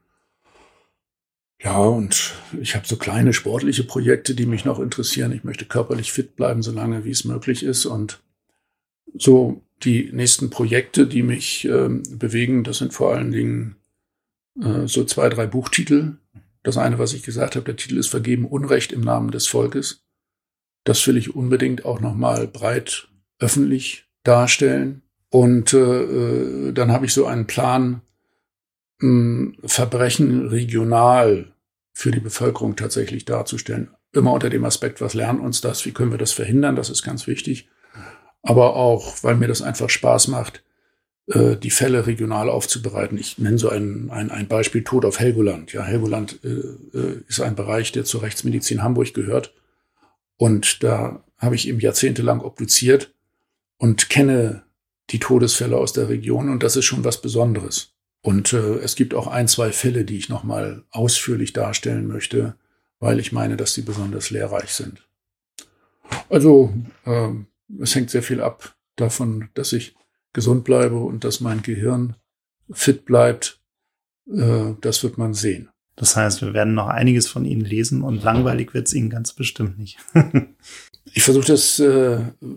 Ja, und ich habe so kleine sportliche Projekte, die mich noch interessieren. Ich möchte körperlich fit bleiben, solange wie es möglich ist. Und so die nächsten Projekte, die mich äh, bewegen, das sind vor allen Dingen äh, so zwei, drei Buchtitel. Das eine, was ich gesagt habe, der Titel ist Vergeben Unrecht im Namen des Volkes. Das will ich unbedingt auch nochmal breit öffentlich darstellen. Und äh, dann habe ich so einen Plan, mh, Verbrechen regional für die Bevölkerung tatsächlich darzustellen. Immer unter dem Aspekt, was lernt uns das, wie können wir das verhindern, das ist ganz wichtig. Aber auch, weil mir das einfach Spaß macht, äh, die Fälle regional aufzubereiten. Ich nenne so ein, ein, ein Beispiel, Tod auf Helgoland. Ja, Helgoland äh, ist ein Bereich, der zur Rechtsmedizin Hamburg gehört. Und da habe ich eben jahrzehntelang obduziert und kenne die Todesfälle aus der Region. Und das ist schon was Besonderes. Und äh, es gibt auch ein, zwei Fälle, die ich noch mal ausführlich darstellen möchte, weil ich meine, dass sie besonders lehrreich sind. Also äh, es hängt sehr viel ab davon, dass ich gesund bleibe und dass mein Gehirn fit bleibt. Äh, das wird man sehen. Das heißt, wir werden noch einiges von Ihnen lesen und langweilig wird es Ihnen ganz bestimmt nicht. Ich versuche das äh,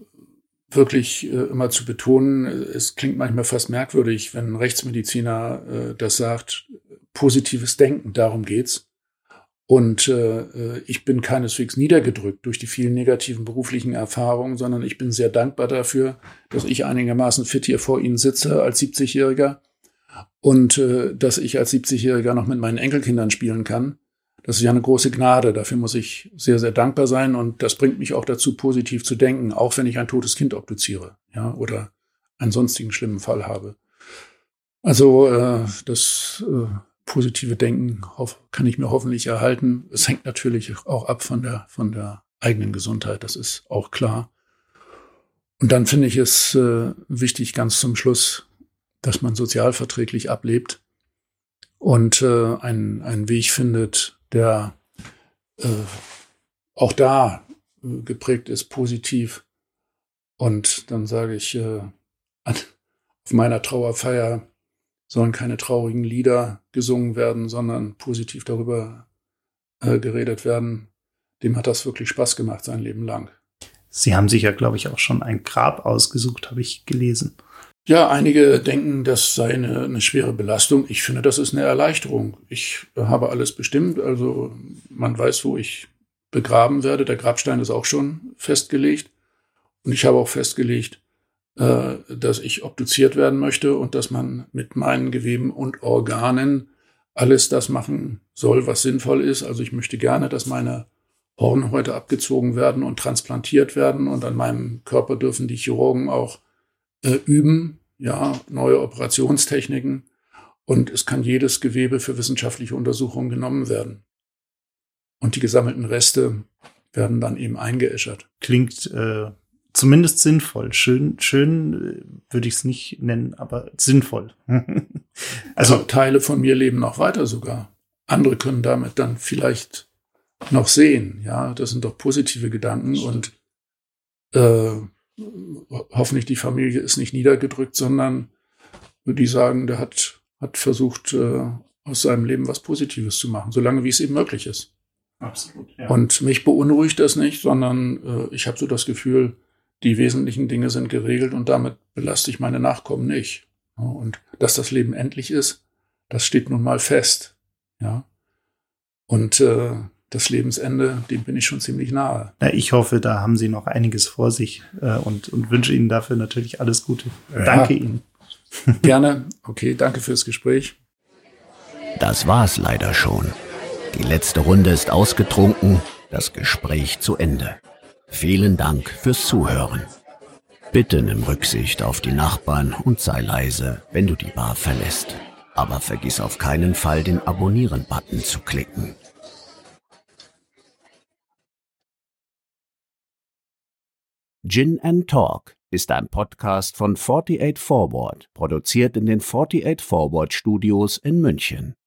wirklich äh, immer zu betonen. Es klingt manchmal fast merkwürdig, wenn ein Rechtsmediziner äh, das sagt. Positives Denken, darum geht's. Und äh, ich bin keineswegs niedergedrückt durch die vielen negativen beruflichen Erfahrungen, sondern ich bin sehr dankbar dafür, dass ich einigermaßen fit hier vor Ihnen sitze als siebzigjähriger und äh, dass ich als siebzigjähriger noch mit meinen Enkelkindern spielen kann. Das ist ja eine große Gnade. Dafür muss ich sehr, sehr dankbar sein. Und das bringt mich auch dazu, positiv zu denken, auch wenn ich ein totes Kind obduziere, ja, oder einen sonstigen schlimmen Fall habe. Also äh, das äh, positive Denken kann ich mir hoffentlich erhalten. Es hängt natürlich auch ab von der, von der eigenen Gesundheit, das ist auch klar. Und dann finde ich es äh, wichtig, ganz zum Schluss, dass man sozialverträglich ablebt und äh, einen, einen Weg findet, der äh, auch da äh, geprägt ist, positiv. Und dann sage ich, äh, auf meiner Trauerfeier sollen keine traurigen Lieder gesungen werden, sondern positiv darüber äh, geredet werden. Dem hat das wirklich Spaß gemacht, sein Leben lang. Sie haben sich ja, glaube ich, auch schon ein Grab ausgesucht, habe ich gelesen. Ja, einige denken, das sei eine, eine schwere Belastung. Ich finde, das ist eine Erleichterung. Ich habe alles bestimmt, also man weiß, wo ich begraben werde. Der Grabstein ist auch schon festgelegt. Und ich habe auch festgelegt, dass ich obduziert werden möchte und dass man mit meinen Geweben und Organen alles das machen soll, was sinnvoll ist. Also ich möchte gerne, dass meine Hornhäute abgezogen werden und transplantiert werden und an meinem Körper dürfen die Chirurgen auch äh, üben, ja, neue Operationstechniken und es kann jedes Gewebe für wissenschaftliche Untersuchungen genommen werden. Und die gesammelten Reste werden dann eben eingeäschert. Klingt äh zumindest sinnvoll. Schön, schön würde ich es nicht nennen, aber sinnvoll. Also Teile von mir leben noch weiter sogar. Andere können damit dann vielleicht noch sehen. Ja, das sind doch positive Gedanken und äh, hoffentlich die Familie ist nicht niedergedrückt, sondern die sagen, der hat, hat versucht, äh, aus seinem Leben was Positives zu machen, solange wie es eben möglich ist. Absolut. Ja. Und mich beunruhigt das nicht, sondern äh, ich habe so das Gefühl, die wesentlichen Dinge sind geregelt und damit belaste ich meine Nachkommen nicht. Und dass das Leben endlich ist, das steht nun mal fest. Ja. Und äh, das Lebensende, dem bin ich schon ziemlich nahe. Ja, ich hoffe, da haben Sie noch einiges vor sich äh, und, und wünsche Ihnen dafür natürlich alles Gute. Ja. Danke Ihnen. Gerne. Okay, danke fürs Gespräch. Das war's leider schon. Die letzte Runde ist ausgetrunken, das Gespräch zu Ende. Vielen Dank fürs Zuhören. Bitte nimm Rücksicht auf die Nachbarn und sei leise, wenn du die Bar verlässt. Aber vergiss auf keinen Fall, den Abonnieren-Button zu klicken. Gin and Talk ist ein Podcast von achtundvierzig Forward, produziert in den achtundvierzig Forward Studios in München.